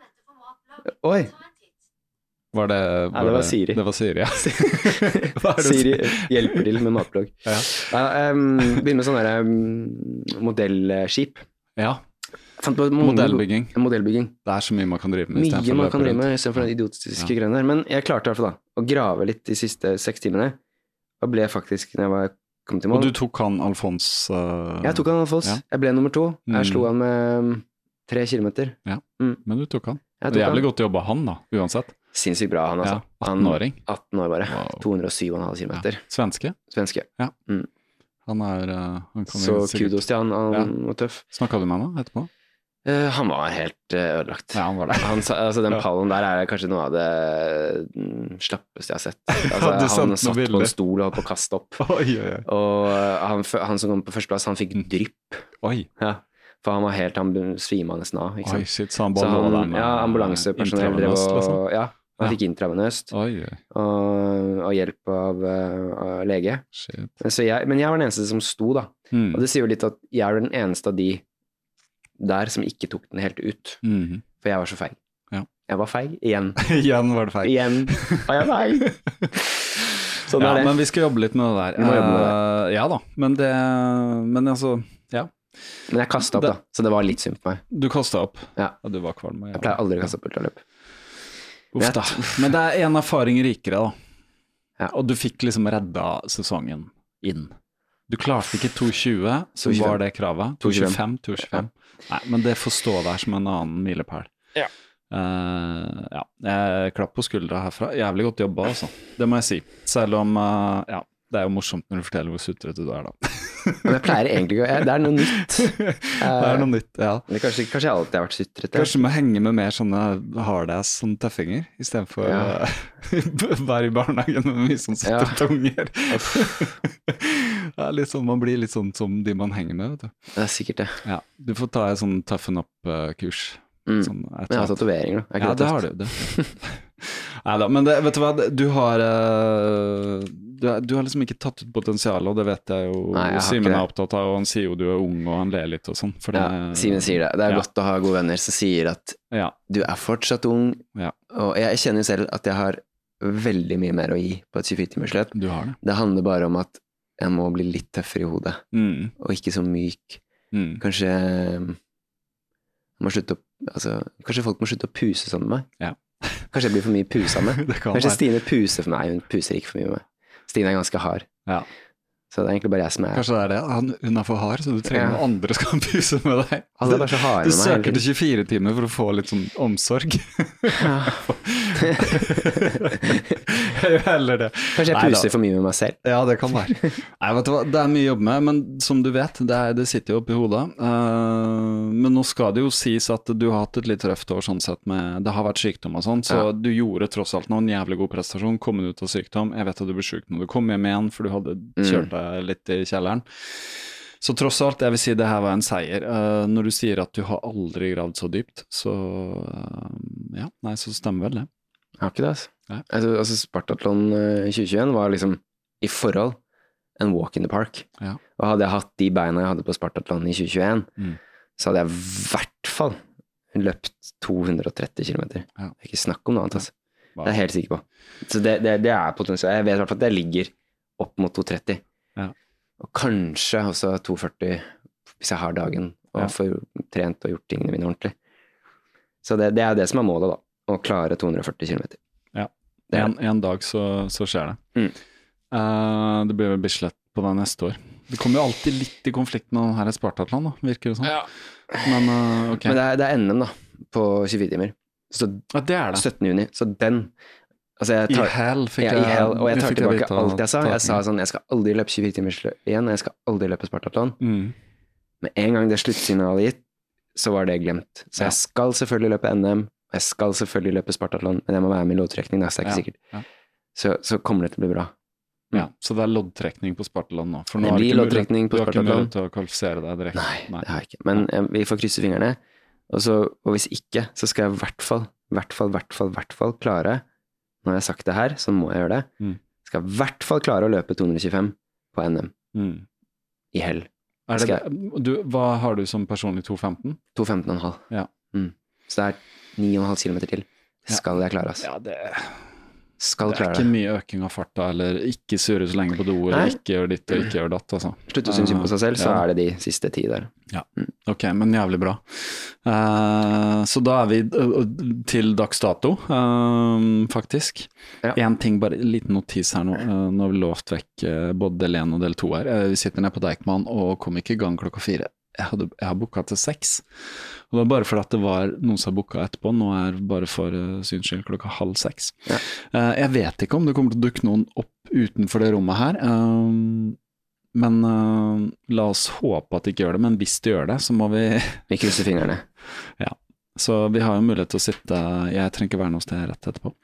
Oi! Var det, Ja, det var Siri. Det var Siri, ja. Hva er det- Siri hjelper til med matblogg. Ja. Ja, um, begynne med sånn derre um, modellskip. Ja, Fant på mange- modellbygging. Modellbygging. Det er så mye man kan drive med. i stedet Mye for å man løpe kan drive rundt. med istedenfor den idiotiske Ja. greiene der. Men jeg klarte i hvert fall da å grave litt de siste seks timene. Og ble faktisk, når jeg var kommet til mål Og du tok han Alfons uh, Jeg tok han Alfons. Ja. Jeg ble nummer to. Mm. Jeg slo han med um, tre kilometer. Men du tok han. Jeg Det er tok jævlig han. godt jobba han, da, uansett. Sinnssykt bra, han altså. Ja, atten-åring. Han, atten år bare. Wow. to hundre og syv komma fem kilometer. Svenske. Svenske. Han er uh, han kan Så jo sikkert- kudos til han. Han Ja. var tøff. Snakka du med han da, etterpå? Uh, han var helt uh, ødelagt. Ja, han var det. Han, altså, den pallen der er kanskje noe av det mm, slappeste jeg har sett. Altså, han satt på en stol og holdt på å kaste opp. Oi, oi, oi. Og han, han som kom på førsteplass, han fikk drypp. Oi. Ja, for han var helt, han svima nesten av. Ikke sant? Oi, shit, så han bare lå der med ja, ambulansepersonell drev og liksom. Ja, han ja. fikk intravenøst oi, oi. Og, og hjelp av, av lege. Shit. Så jeg, men jeg var den eneste som sto da. Mm. Og det sier jo litt at jeg er den eneste av de der som ikke tok den helt ut. Mm. For jeg var så feig. Ja. Jeg var feig, igjen. igjen var det feig. Igjen var jeg feig. Sånn ja, er det. Men vi skal jobbe litt med det der. Vi må jobbe med det. Uh, ja da, men det, men altså, ja. Men jeg kastet opp det, da, så det var litt synd på meg. Du kastet opp? Ja. ja du var kvalm. Jeg pleier aldri å kaste opp ultraløp. Uff da. Men det er en erfaring rikere da. Ja. Og du fikk liksom redda sesongen inn. Du klarte ikke to tjue, så to tjuefem. var det kravet. to tjuefem, to tjuefem. Nei, men det får stå der som en annen milepæl. Ja. Uh, ja, jeg klapp på skuldra herfra. Jævlig godt jobba, altså. Det må jeg si. Selv om, uh, ja, det er jo morsomt når du forteller hvor sutrete du er da. Men jeg pleier egentlig ikke å, det er noe nytt. Det er noe nytt, ja. Det er kanskje, kanskje jeg alltid har vært sutrete. Kanskje du må henge med mer sånne hardass, sånne tøffinger, i stedet for å Ja. uh, være i barnehagen med mye sånn sutrete unger. Det er litt sånn, man blir litt sånn som de man henger med, vet du. Det er sikkert det. Ja, du får ta en sånn toughen up-kurs. Mm. Sånn, Men jeg har tatoveringer da. Er ikke ja, det har du. Det. Neida, men det, vet du hva, du har, uh, du, har- du har liksom ikke tatt ut potensialet, og det vet jeg jo. Nei, jeg har Simen ikke er det. opptatt av, og han sier jo du er ung, og han ler litt og sånn. For det, Ja, Simen sier det. Det er ja. godt å ha gode venner som sier at Ja, du er fortsatt ung, Ja. og jeg kjenner jo selv at jeg har veldig mye mer å gi på et tjuefire-timersløp. du har det. Det handler bare om at jeg må bli litt tøffere i hodet, Mm, og ikke så myk. mm. Kanskje jeg må slutte å, altså, kanskje folk må slutte å puse sånn med meg. Ja. Kanskje jeg blir for mye pusa med. Det kan Kanskje være. Stine puser for meg, hun puser ikke for mye med meg. Stine er ganske hard, Ja. så det er egentlig bare jeg som er. Kanskje det er det. Han, hun er for hard, så du trenger Ja. noen andre skal puse med deg. Alle er bare så harde Du med meg hele søker tiden. til tjuefire timer for å få litt sånn omsorg. Ja. Jeg gjør heller det. Kanskje jeg Neida. puser for mye med meg selv. Ja, det kan være. Nei, vet du hva, det er mye å jobbe med, men som du vet, det, er, det sitter jo oppi hodet. Uh, men nå skal det jo sies at du har hatt et litt røft år sånn sett med, det har vært sykdom og sånn, så Ja. du gjorde tross alt nå en jævlig god prestasjon, kommet ut av sykdom. Jeg vet at du ble syk når du kom hjem igjen, for du hadde kjørt deg litt i kjelleren. Så tross alt, jeg vil si det her var en seier. Uh, når du sier at du har aldri gravd så dypt, så uh, ja, nei, så stemmer vel det. Jeg har ikke det, altså. Nei. Altså, altså Spartathlon uh, tjue tjueen var liksom i forhold en walk in the park. Ja. Og hadde jeg hatt de beina jeg hadde på Spartathlon i tjue tjueen, Mm. så hadde jeg i hvert fall løpt to hundre og tretti kilometer. Ja. Det er ikke snakk om noe annet, altså. Wow. Det er jeg helt sikker på. Så det, det, det er potensielt. Jeg vet i hvert fall at jeg ligger opp mot to tretti. Ja. Og kanskje også to førti hvis jeg har dagen og Ja. får trent og gjort tingene mine ordentlig. Så det, det er det som er målet da, å klare to hundre og førti kilometer. Ja, Det er en, en dag så, så skjer det. Mm. Eh, det blir vel Bislett på det neste år. Det kommer jo alltid litt i konflikt med den her Spartathlon, da, virker det sånn. Men eh, ok. Men det er, det er N M da, på tjuefire timer. Så ja, det er det. syttende juni, så den altså jeg I tar, hell fikk ja, jeg i hell, og jeg tar fikk tilbake vite alt jeg sa. av Jeg sa taken. sånn, jeg skal aldri løpe tjuefire timers igjen, og jeg skal aldri løpe Spartathlon. mm. Med en gang det sluttsignalet gitt, så var det glemt. Så Ja. jeg skal selvfølgelig løpe N M, og jeg skal selvfølgelig løpe Spartathlon, men jeg må være med i loddtrekning, da, så det er ikke Ja, sikkert. ja. Så, så kommer det til å bli bra. Ja, så det er loddtrekning på Spartathlon nå. For nå Det har du blir ikke loddtrekning mulighet- på Du har ikke Spartathlon. mulighet til å kvalifisere deg direkte. Nei, det har jeg ikke. Men eh, vi får krysse fingrene. Og, så, og hvis ikke, så skal jeg i hvert fall, hvert fall, hvert fall, hvert fall klare, når jeg har sagt det her, så må jeg gjøre det, Mm. skal i hvert fall klare å løpe to hundre og tjuefem på N M Mm. i hell. Er det, Skal du, hva har du som personlig to femten? to femten komma fem. Ja. Mm. Så det er ni komma fem kilometer til. Det skal jeg klare, altså. Ja, det, Skal det er klare ikke det. mye øking av farta, eller ikke surre så lenge på do, eller Nei. ikke gjøre ditt og ikke gjøre datt, altså. Slutte å synes synd på seg selv, så Ja. er det de siste ti der. Ok, men jævlig bra. Eh, så da er vi eh, til dags dato, eh, faktisk. Ja. En ting, bare en liten notis her nå. Eh, nå har vi lovt vekk eh, både del én og del to her. Eh, vi sitter nede på Deichman og kom ikke i gang klokka fire. Jeg, hadde, jeg har booka til seks. Og det var bare fordi at det var noen som har booka etterpå. Nå er bare for uh, syns skyld klokka halv seks. Ja. Eh, jeg vet ikke om det kommer til å dukke noen opp utenfor det rommet her. Um, men uh, la oss håpe at det ikke gjør det, men hvis det gjør det, så må vi Vi krysser fingrene. Ja, så vi har jo mulighet til å sitte, jeg trenger ikke være noe sted rett etterpå.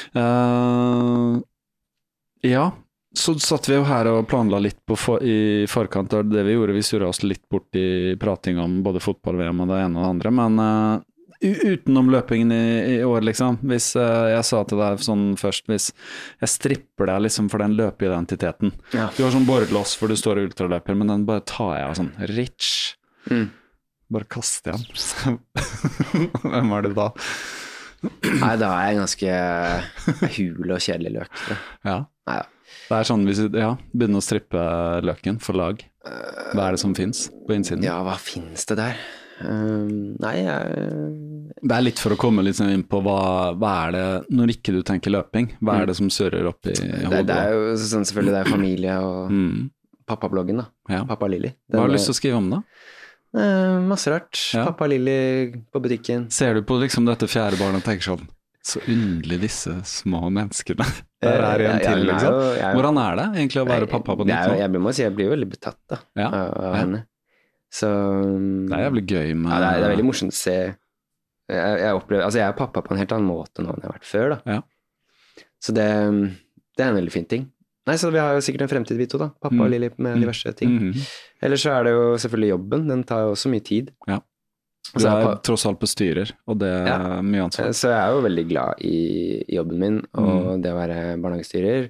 Uh, ja, så satt vi jo her og planla litt på for, i forkant av det vi gjorde, vi surret oss litt bort i prating om både fotball-V M og det ene og det andre, men uh, utenom løpingen i, i år liksom, hvis uh, jeg sa til deg sånn først, hvis jeg stripper deg liksom for den løpeidentiteten, ja. Du har sånn borrelås for du står og ultraløper, men den bare tar jeg av sånn, rich, mm. bare kaster jeg den. Hvem er det da? Nei, da er jeg ganske hul og kjedelig løk. Ja. Nei, ja. Det er sånn, hvis du ja, begynner å strippe løken for lag, hva er det som finnes på innsiden? Ja, hva finnes det der? Um, nei, jeg... Det er litt for å komme litt inn på hva, hva er det, når ikke du tenker løping, hva er det som surrer opp i hodet? Det, det er jo sånn selvfølgelig, det er familie og mm. pappabloggen da, ja. Pappa Lilly. Den, hva har du lyst til å skrive om da? Uh, masse rart, ja. Pappa Lilly på butikken. Ser du på liksom dette fjerde barnet og tenker sånn, så underlig disse små menneskene. Der er en til, liksom. Hvordan er det egentlig å være pappa på nytt? Jeg, jeg må si, jeg blir veldig betatt da, ja. av, av ja. henne. Så, det er jævlig gøy med... Ja, det er, det er veldig morsomt å se. Jeg, jeg opplever, altså jeg er pappa på en helt annen måte nå enn jeg har vært før da. Ja. Så det, det er en veldig fin ting. Nei, så vi har jo sikkert en fremtid vi to da, pappa mm. og Lilly med diverse ting. Mm-hmm. Ellers så er det jo selvfølgelig jobben, den tar jo også mye tid. Ja. Du er pa- tross alt bestyrer, og det er ja. Mye ansvar. Så jeg er jo veldig glad i, i jobben min, og mm. det å være barnehagestyrer.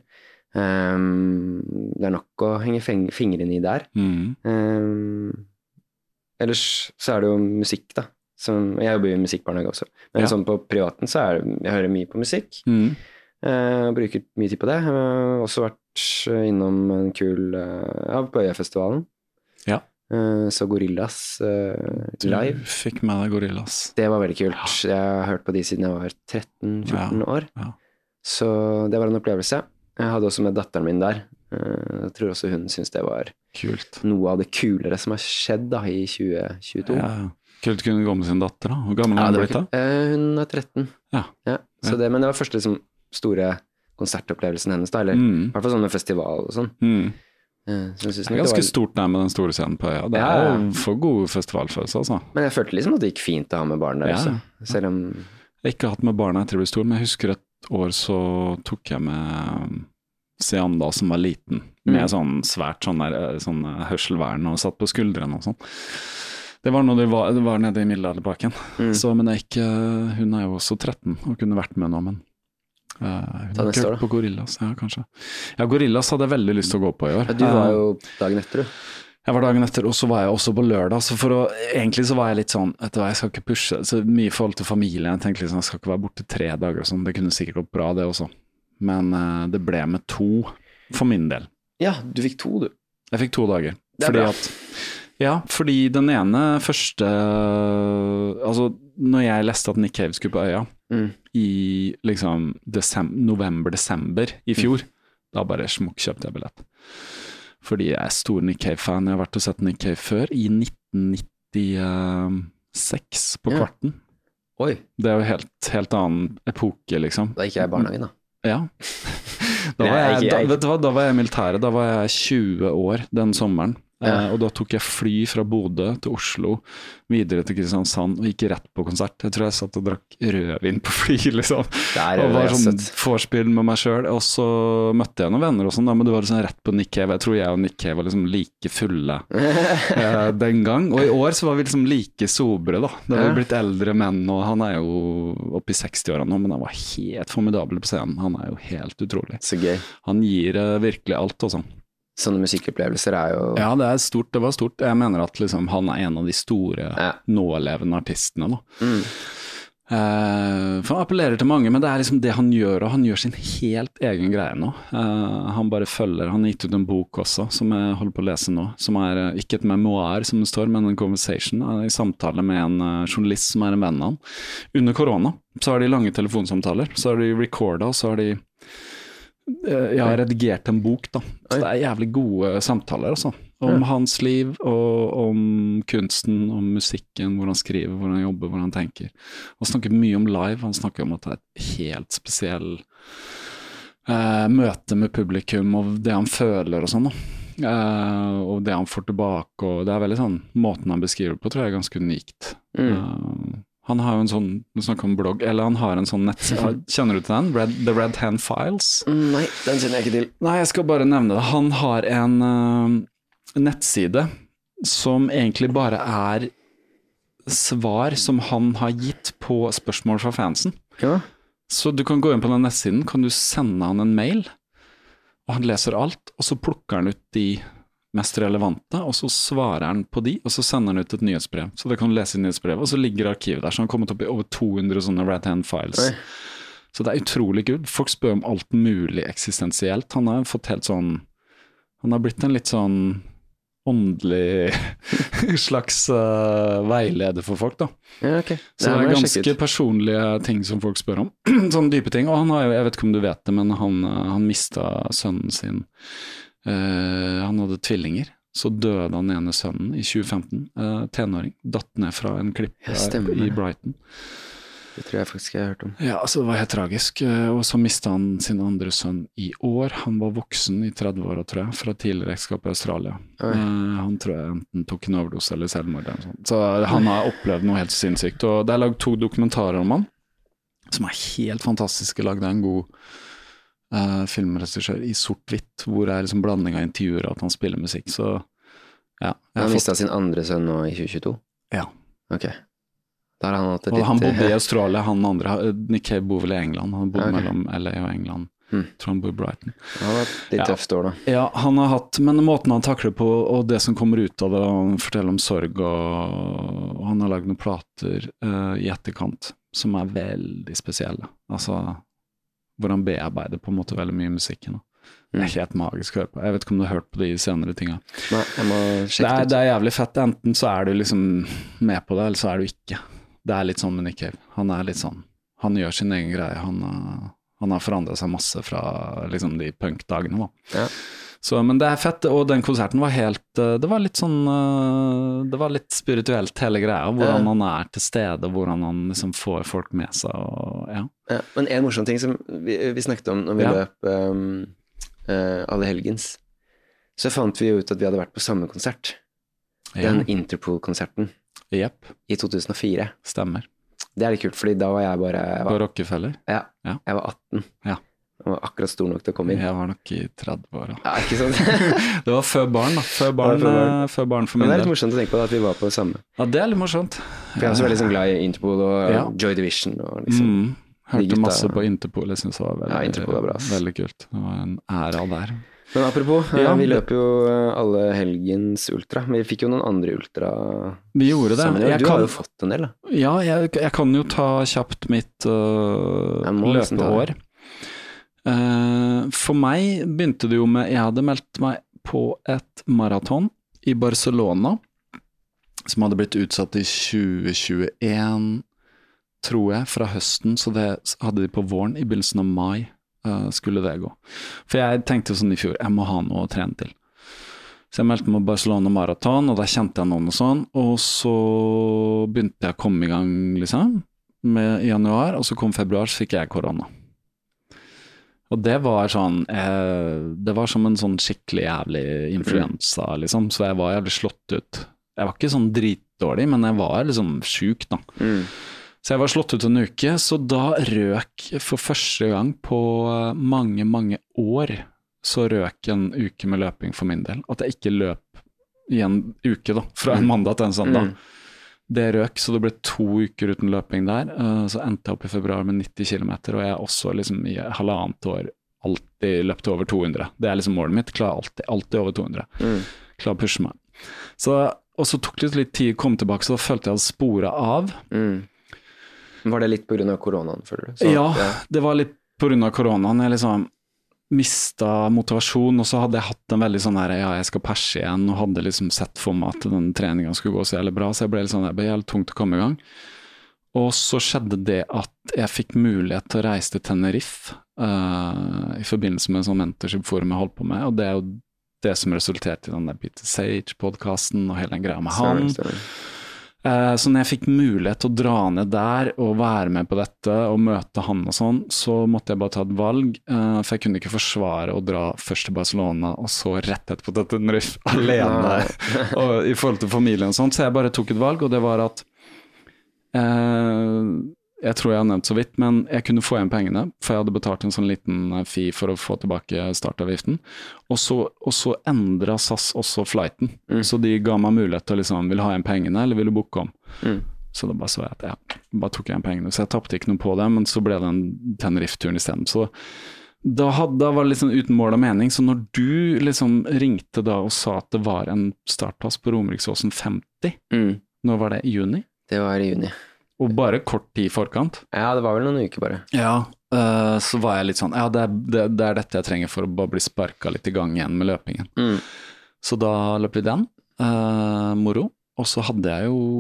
Um, det er nok å henge feng- fingrene i der. Mm. Um, ellers så er det jo musikk da. Som, jeg jobber i musikkbarnehage også. Men ja. Sånn på privaten så er det, jeg hører mye på musikk. Mm. Uh, bruker mye tid på det. Jeg har også vært innom en kul, uh, ja, på Øyafestivalen. Ja. Uh, så Gorillaz uh, live. Du fikk med deg Gorillaz. Det var veldig kult. Ja. Jeg har hørt på de siden jeg var tretten fjorten ja. år. Ja. Så det var en opplevelse. Jeg hadde også med datteren min der. Uh, jeg tror også hun synes det var kult. Noe av det kulere som har skjedd da i tjue tjueto. Ja, kult kunne gå med sin datter da. Hvor gammel ja, er hun blitt da? Uh, hun er tretten. Ja. Ja, så det, men det var første liksom, store konsertopplevelsen hennes da, eller mm. i hvert fall sånn med festival og sånn. Mm. Så jeg synes det er ganske det var... stort der med den store scenen på Øya. Det ja, er jo for god festivalfølelse, altså. Men jeg følte liksom at det gikk fint å ha med barn der ja. Også, selv om... Jeg har ikke hatt med barna etter å bli stor, men jeg husker et år så tok jeg med Sian da, som var liten, med mm. sånn svært sånn, der, sånn hørselvern og satt på skuldrene og sånn. Det var når det var, det var nede i middelalderparken. Mm. Så, men jeg ikke, hun er jo også tretten og kunne vært med nå, men Uh, hun har ikke hørt på Gorillaz, ja, kanskje. Ja, Gorillaz hadde jeg veldig lyst til å gå på i år. Ja, du var jo dagen etter, du. Jeg var dagen etter, og så var jeg også på lørdag, så for å, egentlig så var jeg litt sånn, vet du hva, jeg skal ikke pushe, så mye i forhold til familien, jeg tenkte liksom, jeg skal ikke være borte tre dager og sånn, det kunne sikkert gått bra det også. Men uh, det ble med to, for min del. Ja, du fikk to, du. Jeg fikk to dager. Det er fordi bra. At, ja, fordi den ene første, altså, når jeg leste at Nick Cave skulle på Øya, mm. i liksom desem- november-desember i fjor, mm. da bare smukk kjøpte jeg billett. Fordi jeg er stor Nick Cave-fan. Jeg har vært og sett Nick Cave før, i nitten nittiseks på ja. Kvarten. Oi. Det er jo helt, helt annen epoke, liksom. Da gikk jeg i barnehagen, da. Ja. Da var jeg, da, vet du hva, da var jeg i militæret. Da var jeg tjue år den sommeren. Ja. Eh, og da tok jeg fly fra Bodø til Oslo, videre til Kristiansand, og gikk rett på konsert. Jeg tror jeg satt og drakk rødvin på fly, liksom. Der, og var sånn vorspiel med meg selv. Og så møtte jeg noen venner og sånn, da, men det var liksom rett på Nick Cave. Jeg tror jeg og Nick Cave var liksom like fulle eh, den gang. Og i år så var vi liksom like sobre, da. Da var vi blitt eldre menn, og han er jo oppe i seksti-årene nå, men han var helt formidabel på scenen. Han er jo helt utrolig. Så gøy. Han gir eh, virkelig alt og sånn. Sånne musikkopplevelser er jo... Ja, det er stort, det var stort. Jeg mener at liksom, han er en av de store ja. nålevende artistene da. Mm. Eh, for han appellerer til mange, men det er liksom det han gjør, og han gjør sin helt egen greie nå. Eh, han bare følger, han har gitt ut en bok også, som jeg holder på å lese nå, som er uh, ikke et memoir som det står, men en conversation, uh, i samtale med en uh, journalist som er en venn av han. Under korona, så har de lange telefonsamtaler, så har de recordet, og så har de jeg har redigert en bok da, så det er jævlig gode samtaler altså, om ja. Hans liv og om kunsten, om musikken, hvor han skriver, hvor han jobber, hvor han tenker. Han snakker mye om live, han snakker om at det er et helt spesiell eh, møte med publikum og det han føler og sånn da. uh, og det han får tilbake, og det er veldig sånn, måten han beskriver på, tror jeg er ganske unikt. Mm. Uh, han har jo en sånn, du snakker om blogg, eller han har en sånn nettside, kjenner du til den? Red, The Red Hand Files? Mm, nei, den kjenner jeg ikke til. Nei, jeg skal bare nevne det. Han har en uh, nettside som egentlig bare er svar som han har gitt på spørsmål fra fansen. Ja. Så du kan gå inn på den nettsiden, kan du sende han en mail, og han leser alt, og så plukker han ut de mest relevante, og så svarer han på de, og så sender han ut et nyhetsbrev. Så det kan du lese i nyhetsbrevet, og så ligger arkivet der, så han har kommet opp i over to hundre sånne Red Hand Files. Oi. Så det er utrolig kult. Folk spør om alt mulig eksistensielt. Han har fått helt sånn, han har blitt en litt sånn åndelig slags uh, veileder for folk, da. Ja, okay. Så det er ganske personlige ting som folk spør om. Sånne dype ting. Og han har jo, jeg vet ikke om du vet det, men han, han mistet sønnen sin. Uh, han hadde tvillinger. Så døde han ene sønnen i tjue femten. Uh, tenåring. Datt ned fra en klipp i Brighton. Det tror jeg faktisk jeg har hørt om. Ja, altså det var helt tragisk. Og så mistet han sin andre sønn i år. Han var voksen i tredve-åra, tror jeg, fra tidligere ekskap i Australia. Uh, han tror jeg enten tok en overdose eller selvmord eller sånt. Så han har opplevd noe helt sinnssykt. Og det er laget to dokumentarer om han, som er helt fantastiske. Laget av en god uh, filmregissør i sort-hvitt, hvor det er liksom blanding av intervjuer og at han spiller musikk. Så ja. Han mistet fått... sin andre sønn nå i tjue tjueto? Ja. Ok. Der han, og litt, han bodde i Australia, han andre, Nick Cave bor vel i England, han bodde okay. mellom L A og England, mm. tror han bor i Brighton. Han har hatt litt ja. tøft år da. Ja, han har hatt, men måten han takler på, og det som kommer ut av det, han forteller om sorg, og, og han har laget noen plater uh, i etterkant, som er veldig spesielle, altså, hvor han bearbeider på en måte veldig mye musikken. Det er helt magisk å høre på. Jeg vet ikke om du har hørt på de senere tingene. Nei, jeg må sjekke det er, ut. Det er jævlig fett, enten så er du liksom med på det, eller så er du ikke. Det er litt sånn med Nick Cave. Han er litt sånn, han gjør sin egen greie. Han, han har forandret seg masse fra liksom de punkdagene da. Ja. Så, men det er fett, og den konserten var helt, det var litt sånn, det var litt spirituelt hele greia, hvordan ja. han er til stede, hvordan han liksom får folk med seg, og ja. Ja, men en morsom ting som vi, vi snakket om når vi ja. løp um, uh, alle helgens, så fant vi jo ut at vi hadde vært på samme konsert. Den ja. Interpol-konserten. Yep. I to tusen og fire. Stemmer. Det er litt kult, fordi da var jeg bare... Jeg var, på Rockefeller? Ja, ja, jeg var atten. Ja. Jeg var akkurat stor nok til å komme inn. Jeg var nok i tredve år. Ja, ikke sant? Det var før barn da, før barn, før barn. Før barn for min del. Men det er litt morsomt å tenke på at vi var på det samme. Ja, det er litt morsomt. For jeg er også veldig sånn glad i Interpol og ja. Joy Division og liksom... Mm. Hørte masse på Interpol, jeg synes det var veldig, ja, Interpol er bra. Veldig kult. Det var en ære der. Men apropos, ja, vi løper jo alle helgens ultra, men vi fikk jo noen andre ultra. Vi gjorde det. Du jeg har kan, jo fått en del da. Ja, jeg, jeg kan jo ta kjapt mitt uh, løpeår. Uh, for meg begynte det jo med, jeg hadde meldt meg på et maraton i Barcelona, som hadde blitt utsatt i tjue tjueen, tror jeg, fra høsten, så det hadde de på våren, i begynnelsen av mai. Uh, skulle det gå. For jeg tenkte sånn i fjor, jeg må ha noe å trene til. Så jeg meldte meg Barcelona Marathon, og da kjente jeg noen og sånn, og så begynte jeg å komme i gang, liksom, med januar, og så kom februar, så fikk jeg korona. Og det var sånn, eh, det var som en sånn skikkelig jævlig influensa, liksom, så jeg var jævlig slått ut. Jeg var ikke sånn dritdårlig, men jeg var liksom syk da. Mm. Så jeg var slått ut en uke, så da røk for første gang på mange, mange år, så røk en uke med løping for min del. At jeg ikke løp i en uke da, fra en mandag til en søndag. Mm. Det røk, så det ble to uker uten løping der. Så endte jeg opp i februar med nitti kilometer, og jeg også liksom i halvannet år alltid løpte over to hundre. Det er liksom målet mitt, klar alltid, alltid over to hundre. Mm. Klar å pushe meg. Så, og så tok det litt tid å komme tilbake, så da følte jeg at sporet av. Mm. Var det litt på grunn av koronaen, føler du? Så, ja, ja, det var litt på grunn av koronaen. Jeg liksom mistet motivasjon, og så hadde jeg hatt en veldig sånn her, ja, jeg skal perse igjen, og hadde liksom sett for meg at den treningen skulle gå så jævlig bra, så jeg ble litt sånn, jeg ble jævlig tungt å komme i gang. Og så skjedde det at jeg fikk mulighet til å reise til Tenerife, uh, i forbindelse med en sånn mentorship-forum jeg holdt på med, og det er jo det som resulterte i den der Peter Sage-podcasten, og hele den greia med han. Stemmer, stemmer. Uh, så når jeg fikk mulighet til å dra ned der og være med på dette og møte han og sånn, så måtte jeg bare ta et valg, uh, for jeg kunne ikke forsvare å dra først til Barcelona og så rett etterpå til Tenerife alene og, i forhold til familien og sånt, så jeg bare tok et valg, og det var at uh, jeg tror jeg har nevnt så vidt, men jeg kunne få igjen pengene, for jeg hadde betalt en sånn liten fee for å få tilbake startavgiften, og så, og så endret S A S også flighten, mm. så de ga meg mulighet til å liksom, vil ha igjen pengene, eller vil du booke om? Mm. Så da bare så jeg at jeg bare tok igjen pengene, så jeg tappte ikke noe på det, men så ble det en Tenerife-turen i stedet, så da, hadde, da var det liksom uten mål og mening, så når du liksom ringte da og sa at det var en startpass på Romeriksåsen femti, mm. når var det? I juni? Det var i juni. Og bare kort tid i forkant. Ja, det var vel noen uker bare. Ja, uh, så var jeg litt sånn, ja, det er, det, det er dette jeg trenger for å bare bli sparket litt i gang igjen med løpingen. Mm. Så da løp vi den, uh, moro. Og så hadde jeg jo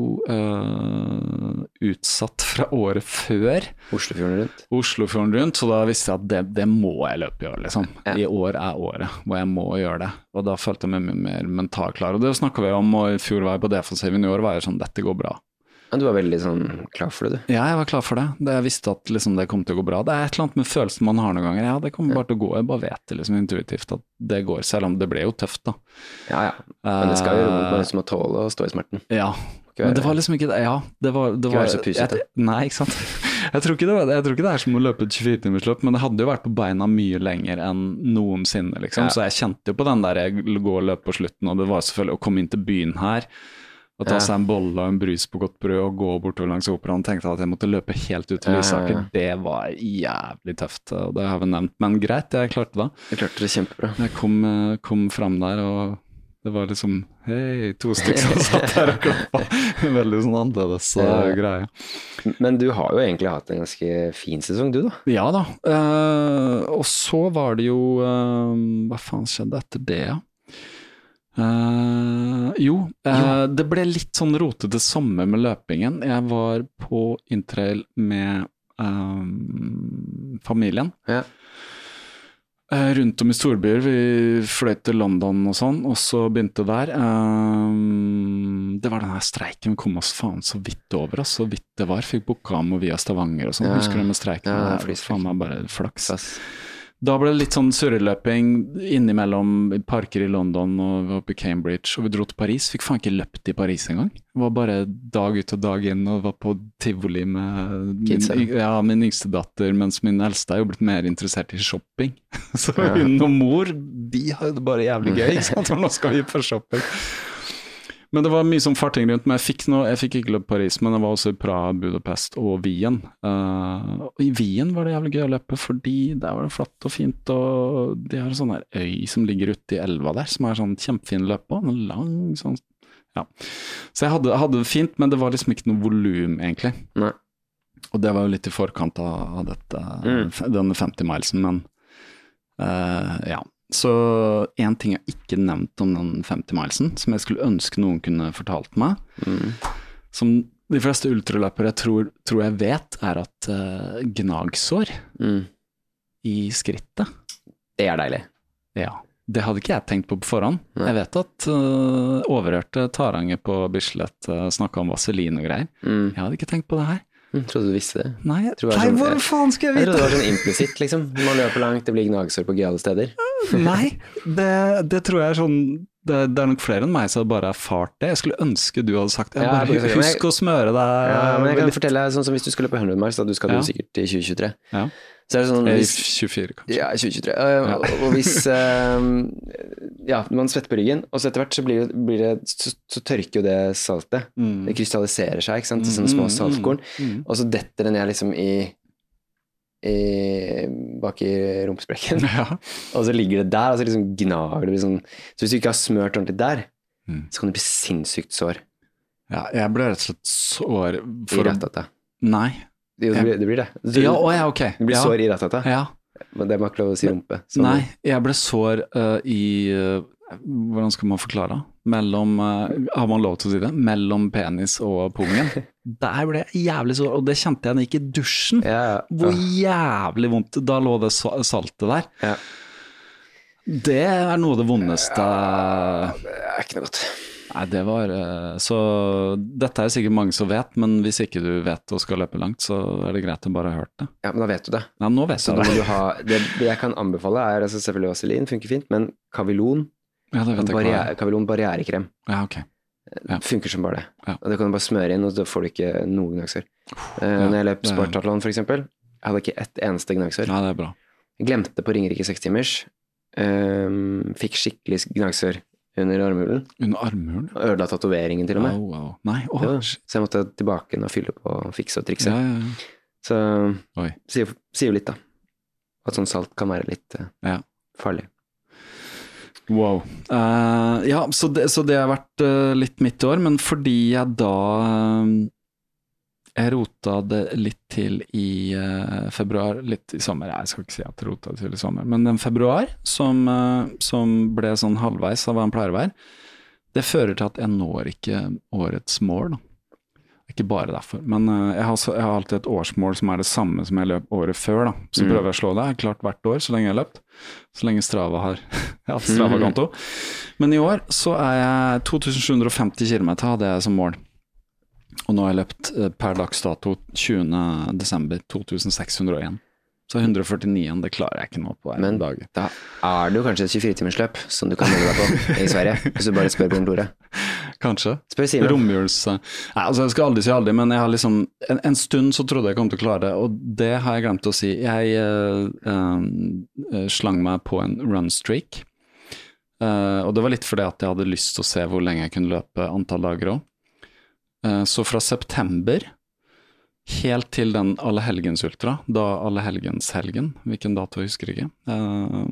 uh, utsatt fra året før. Oslofjorden rundt. Oslofjorden rundt, så da visste jeg at det, det må jeg løpe i år, liksom. Ja. I år er året hvor jeg må gjøre det. Og da følte jeg meg mye mer mentalt klar. Og det snakket vi om, og i fjor var jeg på defensiven, i år var jeg sånn, dette går bra. Men du var veldig sånn klar for det, du? Ja, jeg var klar for det. det jeg visste at liksom, det kom til å gå bra. Det er et eller annet med følelsen man har noen ganger. Ja, det kommer bare til å gå. Jeg bare vet det liksom intuitivt at det går, selv om det ble jo tøft da. Ja, ja. Men det skal jo uh, være som å tåle å stå i smerten. Ja, men det var liksom ikke det. Ja, det var... Det ikke var være så pusete. Nei, ikke sant? Jeg tror ikke, det var, jeg tror ikke det er som å løpe et tjuefire timersløp, men det hadde jo vært på beina mye lenger enn noensinne, liksom. Ja. Så jeg kjente jo på den der jeg gå og løpe på slutten, og det var selvfølgelig å komme inn til byen her, og ta seg en bolle og en brus på godt brød og gå bortover langs operaen, tenkte at jeg måtte løpe helt ut til Lysaker. Ja, ja. Det var jævlig tøft, og det har vi nevnt. Men greit, jeg klarte det. Jeg klarte det kjempebra. Jeg kom, kom frem der, og det var liksom, hei, to stykker som satt der og klappa. Veldig sånn annerledes ja. greie. Men du har jo egentlig hatt en ganske fin sesong, du da? Ja da. Uh, og så var det jo, uh, hva faen skjedde etter det, ja? Uh, jo, uh, jo, det ble litt sånn rotete sommer med løpingen. Jeg var på interrail med um, familien ja. uh, rundt om i storbyer. Vi fløy til London og sånn, og så begynte der um, det var denne streiken. Vi kom oss faen så vidt over oss, så vidt det var. Fikk Bokkamo via Stavanger og sånn. Ja. Husker du med streiken? Ja, det var faen meg bare flaks. Da ble det litt sånn surreløping innimellom parker i London og vi var oppe i Cambridge, og vi dro til Paris. Fikk faen ikke løpt i Paris en gang. Det var bare dag ut og dag inn, og var på tivoli med min, ja, min yngste datter, mens min eldste er jo blitt mer interessert i shopping. Så ja. Hun og mor, de har det bare jævlig gøy, ikke sant? For nå skal vi på shopping. Men det var mye som farting rundt, men jeg fikk, noe, jeg fikk ikke løpe Paris, men jeg var også i Praha, Budapest og Wien. Uh, og i Wien var det jævlig gøy å løpe, fordi der var det flatt og fint, og de har en sånn her øy som ligger ute i elva der, som er sånn kjempefin løp på, en lang sånn, ja. Så jeg hadde, hadde det fint, men det var liksom ikke noe volum egentlig. Nei. Og det var jo litt i forkant av, av dette, mm. denne femti milesen, men uh, ja. Så en ting jeg ikke nevnt om den femti milesen, som jeg skulle ønske noen kunne fortalt meg, mm. som de fleste ultraløpere tror, tror jeg vet, er at uh, gnagsår mm. i skrittet. Det er deilig. Ja, det hadde ikke jeg tenkt på på forhånd. Nei. Jeg vet at uh, overhørte Tarange på Bislett uh, snakket om vaselin og greier. Mm. Jeg hadde ikke tenkt på det her. Jeg trodde du visste det. Nei, jeg, jeg nei sånn, hvor faen skal jeg vite? Jeg trodde det var sånn implisitt, liksom. Man løper langt, det blir gnagsår på gale steder. Nei, det, det tror jeg er sånn, det, det er nok flere enn meg som bare har erfart det. Jeg skulle ønske du hadde sagt, jeg ja, bare, husk, husk å smøre deg. Ja, men jeg kan fortelle deg, sånn som hvis du skal løpe hundre miles, da du skal ja. Du sikkert i tjue tjuetre. Ja. Så er det sånn hvis, tjuefire kanskje. Ja, tjue tjuetre. Og, ja. og, og hvis um, ja, man svetter på ryggen, og så etter hvert så blir det, blir det så, så tørker jo det saltet. Mm. Det krystalliserer seg, ikke sant, til sånne små saltkorn. Mm. Mm. Og så detter det ned liksom i, i bak i rumpesprekken. Ja. Og så ligger det der, og så liksom gnager det sånn. Så hvis du ikke har smørt ordentlig der, mm. så kan det bli sinnssykt sår. Ja, jeg ble rett og slett sår for I rettata. Nei. Jo, det blir det. Blir det. Du, ja, å, ja, ok. Det blir ja. Sår i rettata. Ja. Men det må ikke lov å si rumpe. Sånn. Nei, jeg ble sår uh, i, uh, hvordan skal man forklare? Mellom, uh, har man lov til å si det? Mellom penis og pungen. Der ble jeg jævlig sår, og det kjente jeg når jeg gikk i dusjen. Ja, ja. Hvor jævlig vondt, da lå det saltet der. Ja. Det er noe av det vondeste. Ja, det er ikke noe godt. Nei, det var Så dette er sikkert mange som vet, men hvis ikke du vet og skal løpe langt, så er det greit å bare ha hørt det. Ja, men da vet du det. Ja, nå vet så jeg det. Du ha, det. Det jeg kan anbefale er altså selvfølgelig Vaselin, funker fint, men Kavillon, ja, det vet jeg barriere, Kavillon barrierekrem, ja, ok. Ja. funker som bare det. Ja. Og det kan du bare smøre inn, og da får du ikke noen gnagsår. Uh, ja, når jeg løp det... Spartathlon for eksempel, jeg hadde ikke ett eneste gnagsår. Ja, det er bra. Jeg glemte på Ringerike seks timers, um, fikk skikkelig gnagsår under armhulen. Under armhulen? Og ødela tatoveringen til og med. Oh, wow. Nei, oh, ja, så jeg måtte tilbake og fylle på og fikse og trikse. Ja, ja, ja. Så Oi. sier, sier jo litt da, at sånn salt kan være litt uh, ja. farlig. Wow. Uh, ja, så det, så det har vært uh, litt mitt år, men fordi jeg da uh, jeg rota det litt til i uh, februar, litt i sommer, jeg skal ikke si at jeg rota det til i sommer, men den februar som, uh, som ble sånn halvveis av hva den pleier å være, det fører til at jeg når ikke årets mål da. Ikke bare derfor, men uh, jeg, har, jeg har alltid et årsmål som er det samme som jeg løp året før da, så mm. prøver jeg å slå det, jeg har klart hvert år så lenge jeg har løpt, så lenge Strava har jeg har hatt Strava-konto, men i år så er jeg to tusen sju hundre og femti kilometer hadde jeg som mål, og nå har jeg løpt per dags dato tjuende desember to tusen seks hundre og en, så hundre og førtini, det klarer jeg ikke nå på en men dag. Men da er det jo kanskje et tjuefire timers løp som du kan melde deg på i Sverige, hvis du bare spør Bjørn Tore. Kanskje. Spør Simen. Romjuls... Nei, altså jeg skal aldri si aldri, men jeg har liksom... En, en stund så trodde jeg kom til å klare det, og det har jeg glemt å si. Jeg uh, uh, slang meg på en run streak, uh, og det var litt fordi at jeg hadde lyst til å se hvor lenge jeg kunne løpe antall dager også. Uh, så fra september, helt til den Allehelgens ultra, da Allehelgens helgen, hvilken dato jeg husker ikke. Uh,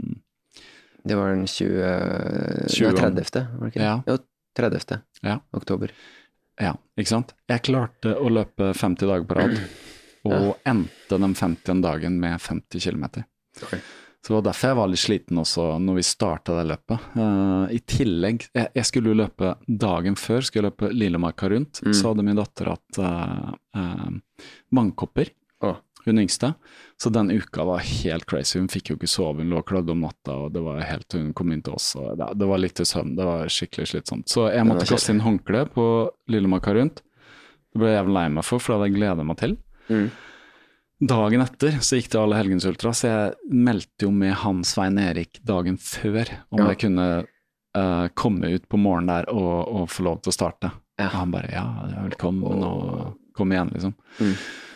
det var den tjue... tjue tredivte, var det ikke det? Ja. Jo, tredivte Ja. oktober. Ja, ikke sant? Jeg klarte å løpe femti dager på rad, og ja. endte den femtiende dagen med femti kilometer. Okay. Så det var derfor jeg var litt sliten også når vi startet det løpet. Uh, I tillegg, jeg, jeg skulle jo løpe dagen før, skulle jeg løpe Lillemarka rundt, mm. så hadde min datter hatt uh, uh, vannkopper, oh. hun yngste. Så den uka var helt crazy, hun fikk jo ikke sove, hun lå klødd om natta, og det var helt, hun kom inn til oss, og det, det var litt til søvn, det var skikkelig slitsomt. Så jeg måtte kaste inn håndkle på Lillemarka rundt. Det ble jeg jævlig lei meg for, for det hadde jeg gledet meg til. Mm. Dagen etter så gikk det Allehelgens ultra, så jeg meldte jo med han Svein Erik dagen før, om ja. jeg kunne uh, komme ut på morgenen der og, og få lov til å starte. Ja. Og han bare, ja, velkommen, og kom igjen, liksom. Mm.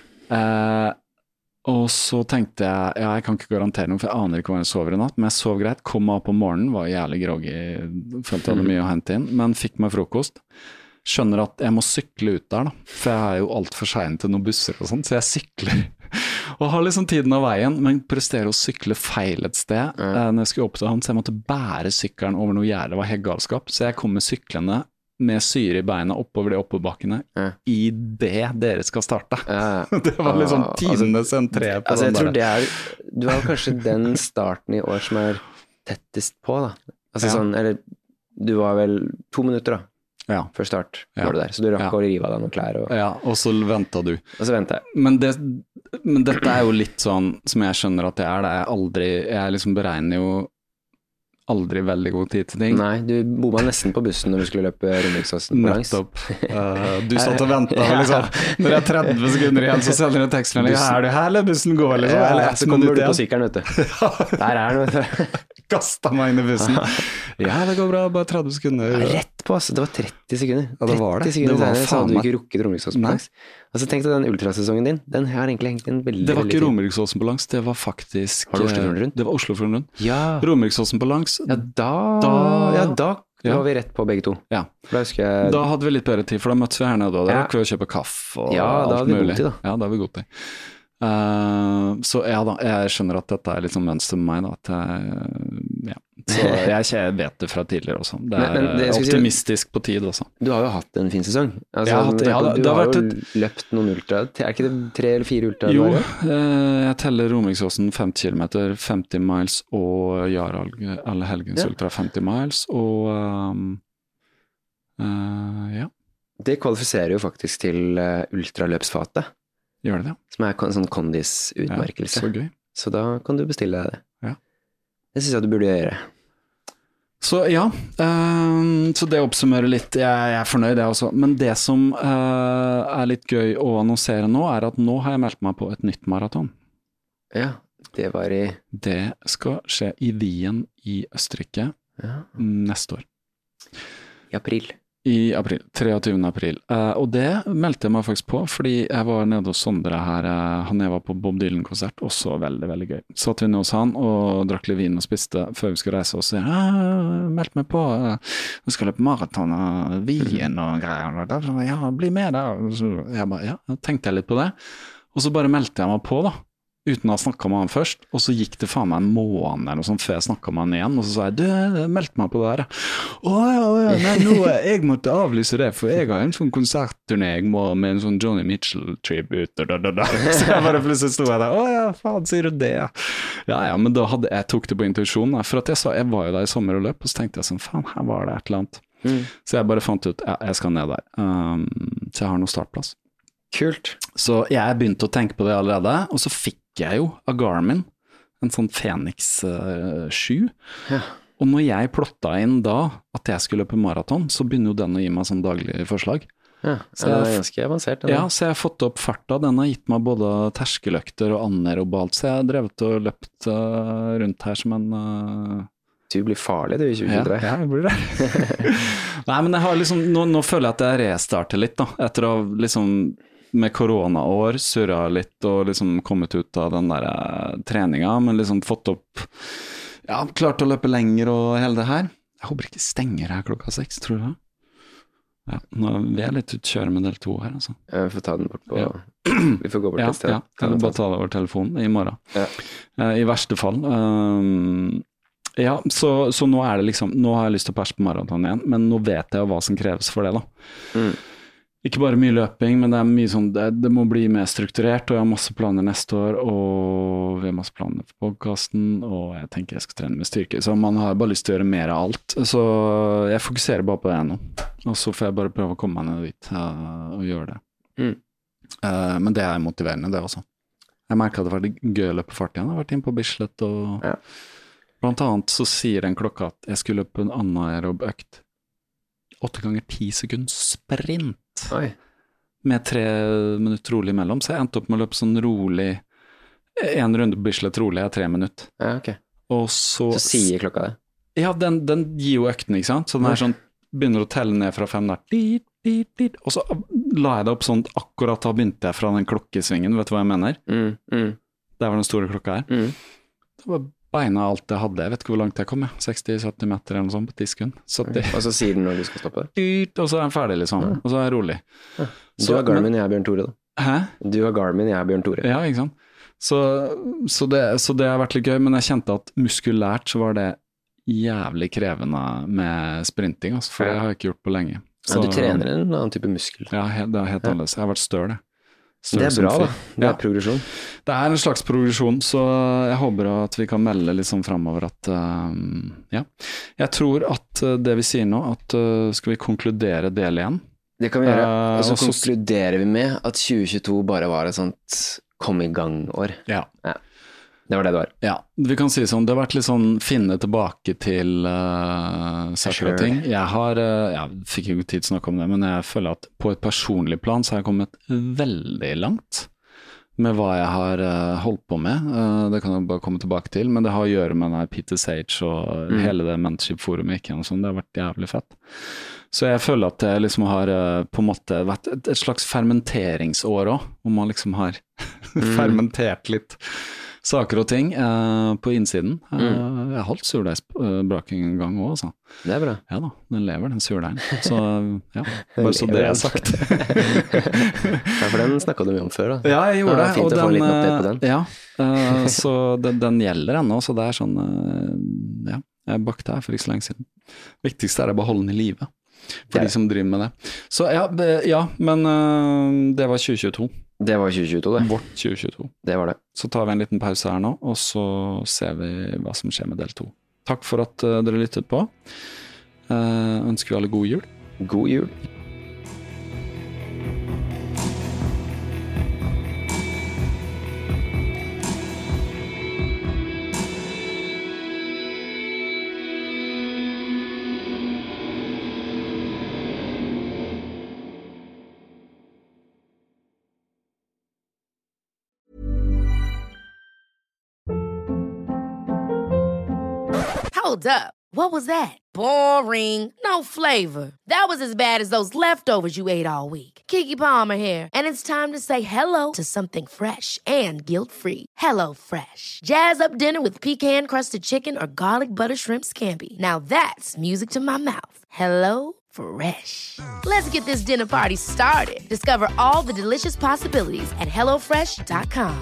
Uh, og så tenkte jeg, ja, jeg kan ikke garantere noe, for jeg aner ikke hva jeg sover i natt, men jeg sov greit, kom av på morgenen, var jævlig groggy, følte jeg hadde mye å hente inn, men fikk meg frokost. Skjønner at jeg må sykle ut der da, for jeg er jo alt for sent til noen busser og sånt, så jeg sykler, og har liksom tiden av veien, men presterer å sykle feil et sted mm. eh, når jeg skulle opp til han, så jeg måtte bære sykkelen over noe gjerde, det var helt galskap, så jeg kom med syklene med syre i beina oppover de oppoverbakkene mm. i det dere skal starte. Mm. Det var liksom tidenes entré på altså, den jeg tror der. Det er, du har kanskje den starten i år som er tettest på da, altså ja. sånn, eller du var vel to minutter da, ja. før start var du der, så du rakk ja. å rive av deg noen klær og... ja, og så ventet du og så ventet jeg men, det, men dette er jo litt sånn som jeg skjønner at det er det er aldri, jeg liksom beregner jo aldri veldig god tid til ting. Nei, du bomma nesten på bussen når du skulle løpe Romeriksåsen på langs. Nettopp. Uh, du satt og ventet, liksom. Når det er tretti sekunder igjen, så sender du tekstmelding. Ja, er du her, eller bussen går, liksom? Ja, eller så kommer du på sykkelen, vet du. Der er den, vet du. Kastet meg inn i bussen. Ja, det går bra, bare tretti sekunder. Ja, rett på, altså. Det var tretti sekunder. Ja, det var det. tretti sekunder det var senere, så hadde du ikke rukket Romeriksåsen på langs. Altså, tenk deg den ultrasesongen din. Den har egentlig hengt en veldig, det var ikke Romeriksåsen på langs, det var faktisk... Var det Oslofjorden rundt? Det var Oslofjorden rundt. Ja. Romeriksåsen på langs. Ja, da... Da, ja, da ja. var vi rett på begge to. Ja. Da, jeg... da hadde vi litt bedre tid, for da møttes vi her nede, og da rakk vi å kjøpe kaffe og ja, da alt mulig. God tid, da. Ja, da har vi god tid. Uh, så ja da, jeg skjønner at dette er litt sånn mønster med meg da, at jeg, ja. Så jeg, jeg vet det fra tidligere også. Det er men, men det, optimistisk si, på tid også. Du har jo hatt en fin sesong. Altså, jeg har hatt, ja, du det har, har vært jo et... løpt noen ultra. Er ikke det tre eller fire ultra? Jo, uh, jeg teller Romeriksåsen femti kilometer, femti miles, og Jarl Allehelgens ja. ultra femti miles, og um, uh, ja. Det kvalifiserer jo faktisk til uh, ultraløpsfatet. Gjør det, ja. Som er en sånn kondis-utmerkelse. Ja, så gøy. Så da kan du bestille deg det. Ja. Det synes jeg du burde gjøre. Så ja, uh, så det oppsummerer litt, jeg, jeg er fornøyd det også, men det som uh, er litt gøy å annonsere nå, er at nå har jeg meldt meg på et nytt maraton. Ja, det var i... Det skal skje i Wien i Østerrike ja. neste år. I april. I april, treogtyvende april. Uh, og det meldte jeg meg faktisk på, fordi jeg var nede hos Sondre her, uh, han jeg var på Bob Dylan-konsert, også veldig, veldig gøy. Satt vi ned hos han og drakk litt vin og spiste før vi skulle reise, og så sier jeg, meldt meg på, uh, vi skal løpe maraton og Wien og greier, og da, ja, bli med der. Og så jeg bare, ja, tenkte jeg litt på det, og så bare meldte jeg meg på da, uten å ha snakket med han først, og så gikk det faen meg en måned eller noe sånt før jeg snakket med han igjen, og så sa jeg, du, jeg meldte meg på det her. Å ja, å ja, nei, nå, jeg måtte avlyse det, for jeg har en sånn konsertturné, jeg må med en sånn Johnny Mitchell-tribute, da, da, da. Så jeg bare plutselig stod jeg der, å ja, faen, sier du det? Ja, ja, men da hadde jeg tok det på intuisjon, for at jeg sa, jeg var jo der i sommer og løp, og så tenkte jeg sånn, faen, her var det et eller annet. Mm. Så jeg bare fant ut, ja, jeg skal ned der. Um, så jeg har noe startplass. Kult. Så jeg begynte å tenke på det allerede, og så fikk jeg jo av Garmin en sånn Fenix uh, sju, ja. Og når jeg plotta inn da at jeg skulle løpe maraton, så begynner jo den å gi meg sånn daglig forslag. Ja, så det er ganske avansert. Ja, så jeg har fått opp farta, den har gitt meg både terskeløkter og anaerobalt, så jeg har drevet og løpt uh, rundt her som en... Uh... Du blir farlig du i tjue tjuetre. Ja, ja, jeg blir det. Nei, men jeg har liksom, nå, nå føler jeg at jeg restarter litt da, etter å liksom... med koronaår, surra litt og liksom kommet ut av den der uh, treninga, men liksom fått opp, ja, klart å løpe lenger og hele det her. Jeg håper ikke stenger her klokka seks, tror du det? Ja, nå er vi litt utkjøret med del to her, altså. Jeg får ta den bort på, ja. Vi får gå bort ja, til sted. Ja, kan du bare ta det over telefonen i morgen. Ja. Uh, I verste fall. Um, ja, så, så nå er det liksom, nå har jeg lyst til å perse på maraton igjen, men nå vet jeg jo hva som kreves for det da. Mm. Ikke bare mye løping, men det er mye sånn, det, det må bli mer strukturert, og jeg har masse planer neste år, og vi har masse planer for podcasten, og jeg tenker jeg skal trene med styrke, så man har bare lyst til å gjøre mer av alt, så jeg fokuserer bare på det nå, og så får jeg bare prøve å komme meg ned dit uh, og gjøre det. Mm. Uh, men det er motiverende, det også. Jeg merker at det var gøy å løpe fart igjen, jeg har vært inne på Bislett, og ja. Blant annet så sier den klokka at jeg skulle løpe en anaerob økt, åtte ganger ti sekunder sprint. Oi. Med tre minutter rolig imellom, så jeg endte opp med å løpe sånn rolig, en runde på Bislett rolig er tre minutter. Ja, ok. Og så... Så sier klokka det? Ja, den, den gir jo økten, ikke sant? Så den er sånn, begynner å telle ned fra fem der, dit, dit, dit, og så la jeg det opp sånn, akkurat da begynte jeg fra den klokkesvingen, vet du hva jeg mener? Mm, mm. Der var den store klokka her. Mm. Det var beina alt jeg hadde, jeg vet ikke hvor langt jeg kom, seksti til sytti meter eller noe sånt på ti sekunder. Okay. Og så sier den når du skal stoppe? Og så er den ferdig liksom, ja. Og så er jeg rolig. Ja. Du har Garmin, men, jeg er Bjørn Tore da. Hæ? Du har Garmin, jeg er Bjørn Tore. Ja, ikke sant? Så, så, det, så det har vært litt gøy, men jeg kjente at muskulært så var det jævlig krevende med sprinting, altså, for ja. Det har jeg ikke gjort på lenge. Så, ja, du trener en annen type muskel. Ja, det er helt ja. Annerledes. Jeg har vært støl, det. Det er bra da, det er ja. Progresjon. Det er en slags progresjon, så jeg håper at vi kan melde litt sånn fremover at, uh, ja. Jeg tror at uh, det vi sier nå, at uh, skal vi konkludere del igjen? Det kan vi gjøre, uh, og så konkluderer vi med at tjue tjueto bare var et sånt kom i gang-år. Ja. Ja. Det var det det var. Ja, vi kan si sånn, det har vært litt sånn finne tilbake til uh, saker og ting. Jeg har, uh, jeg fikk ikke tid til å snakke om det, men jeg føler at på et personlig plan så har jeg kommet veldig langt med hva jeg har uh, holdt på med. Uh, det kan jeg bare komme tilbake til, men det har å gjøre med denne Peter Sage og mm. hele det mentorship-forumet ikke og sånn, det har vært jævlig fett. Så jeg føler at det liksom har uh, på en måte vært et, et slags fermenteringsår også, hvor man liksom har mm. fermentert litt saker og ting uh, på innsiden. Uh, mm. Jeg har holdt surdeigsbraking en gang også, altså. Det er bra. Ja da, den lever, den surdeigen. Så ja, bare så det er sagt. Ja, for den snakket du mye om før da. Ja, jeg gjorde det. Fint og å få en liten den, update på den. Ja, uh, så den, den gjelder ennå, så det er sånn, uh, ja, jeg bakte her for ikke så lenge siden. Viktigste er å beholde den i livet, for de som driver med det. Så ja, ja men uh, det var tjue tjueto. Det var tjue tjueto det. Vårt tjue tjueto. Det var det. Så tar vi en liten pause her nå, og så ser vi hva som skjer med del to. Takk for at uh, dere lyttet på. Uh, ønsker vi alle god jul. God jul. Hold up. What was that? Boring. No flavor. That was as bad as those leftovers you ate all week. Keke Palmer here, and it's time to say hello to something fresh and guilt-free. Hello Fresh. Jazz up dinner with pecan-crusted chicken or garlic butter shrimp scampi. Now that's music to my mouth. Hello Fresh. Let's get this dinner party started. Discover all the delicious possibilities at hello fresh dot com.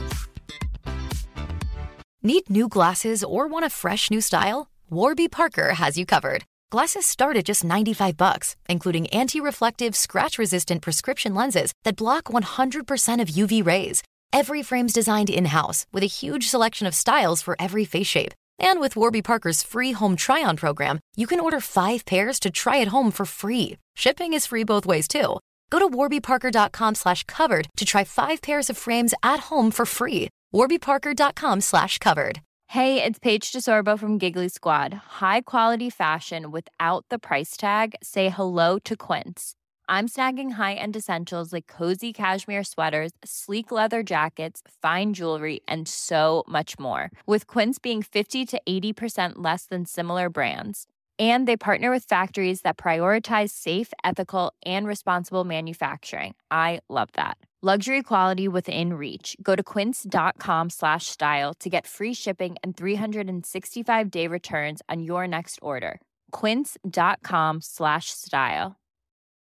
Need new glasses or want a fresh new style? Warby Parker has you covered. Glasses start at just ninety-five bucks, including anti-reflective, scratch-resistant prescription lenses that block one hundred percent of U V rays. Every frame's designed in-house with a huge selection of styles for every face shape. And with Warby Parker's free home try-on program, you can order five pairs to try at home for free. Shipping is free both ways, too. Go to warbyparker.com slash covered to try five pairs of frames at home for free. warbyparker.com slash covered. Hey, it's Paige DeSorbo from Giggly Squad. High quality fashion without the price tag. Say hello to Quince. I'm snagging high-end essentials like cozy cashmere sweaters, sleek leather jackets, fine jewelry, and so much more. With Quince being fifty to eighty percent less than similar brands. And they partner with factories that prioritize safe, ethical, and responsible manufacturing. I love that. Luxury quality within reach. Go to quince.com slash style to get free shipping and three sixty-five day returns on your next order. Quince.com slash style.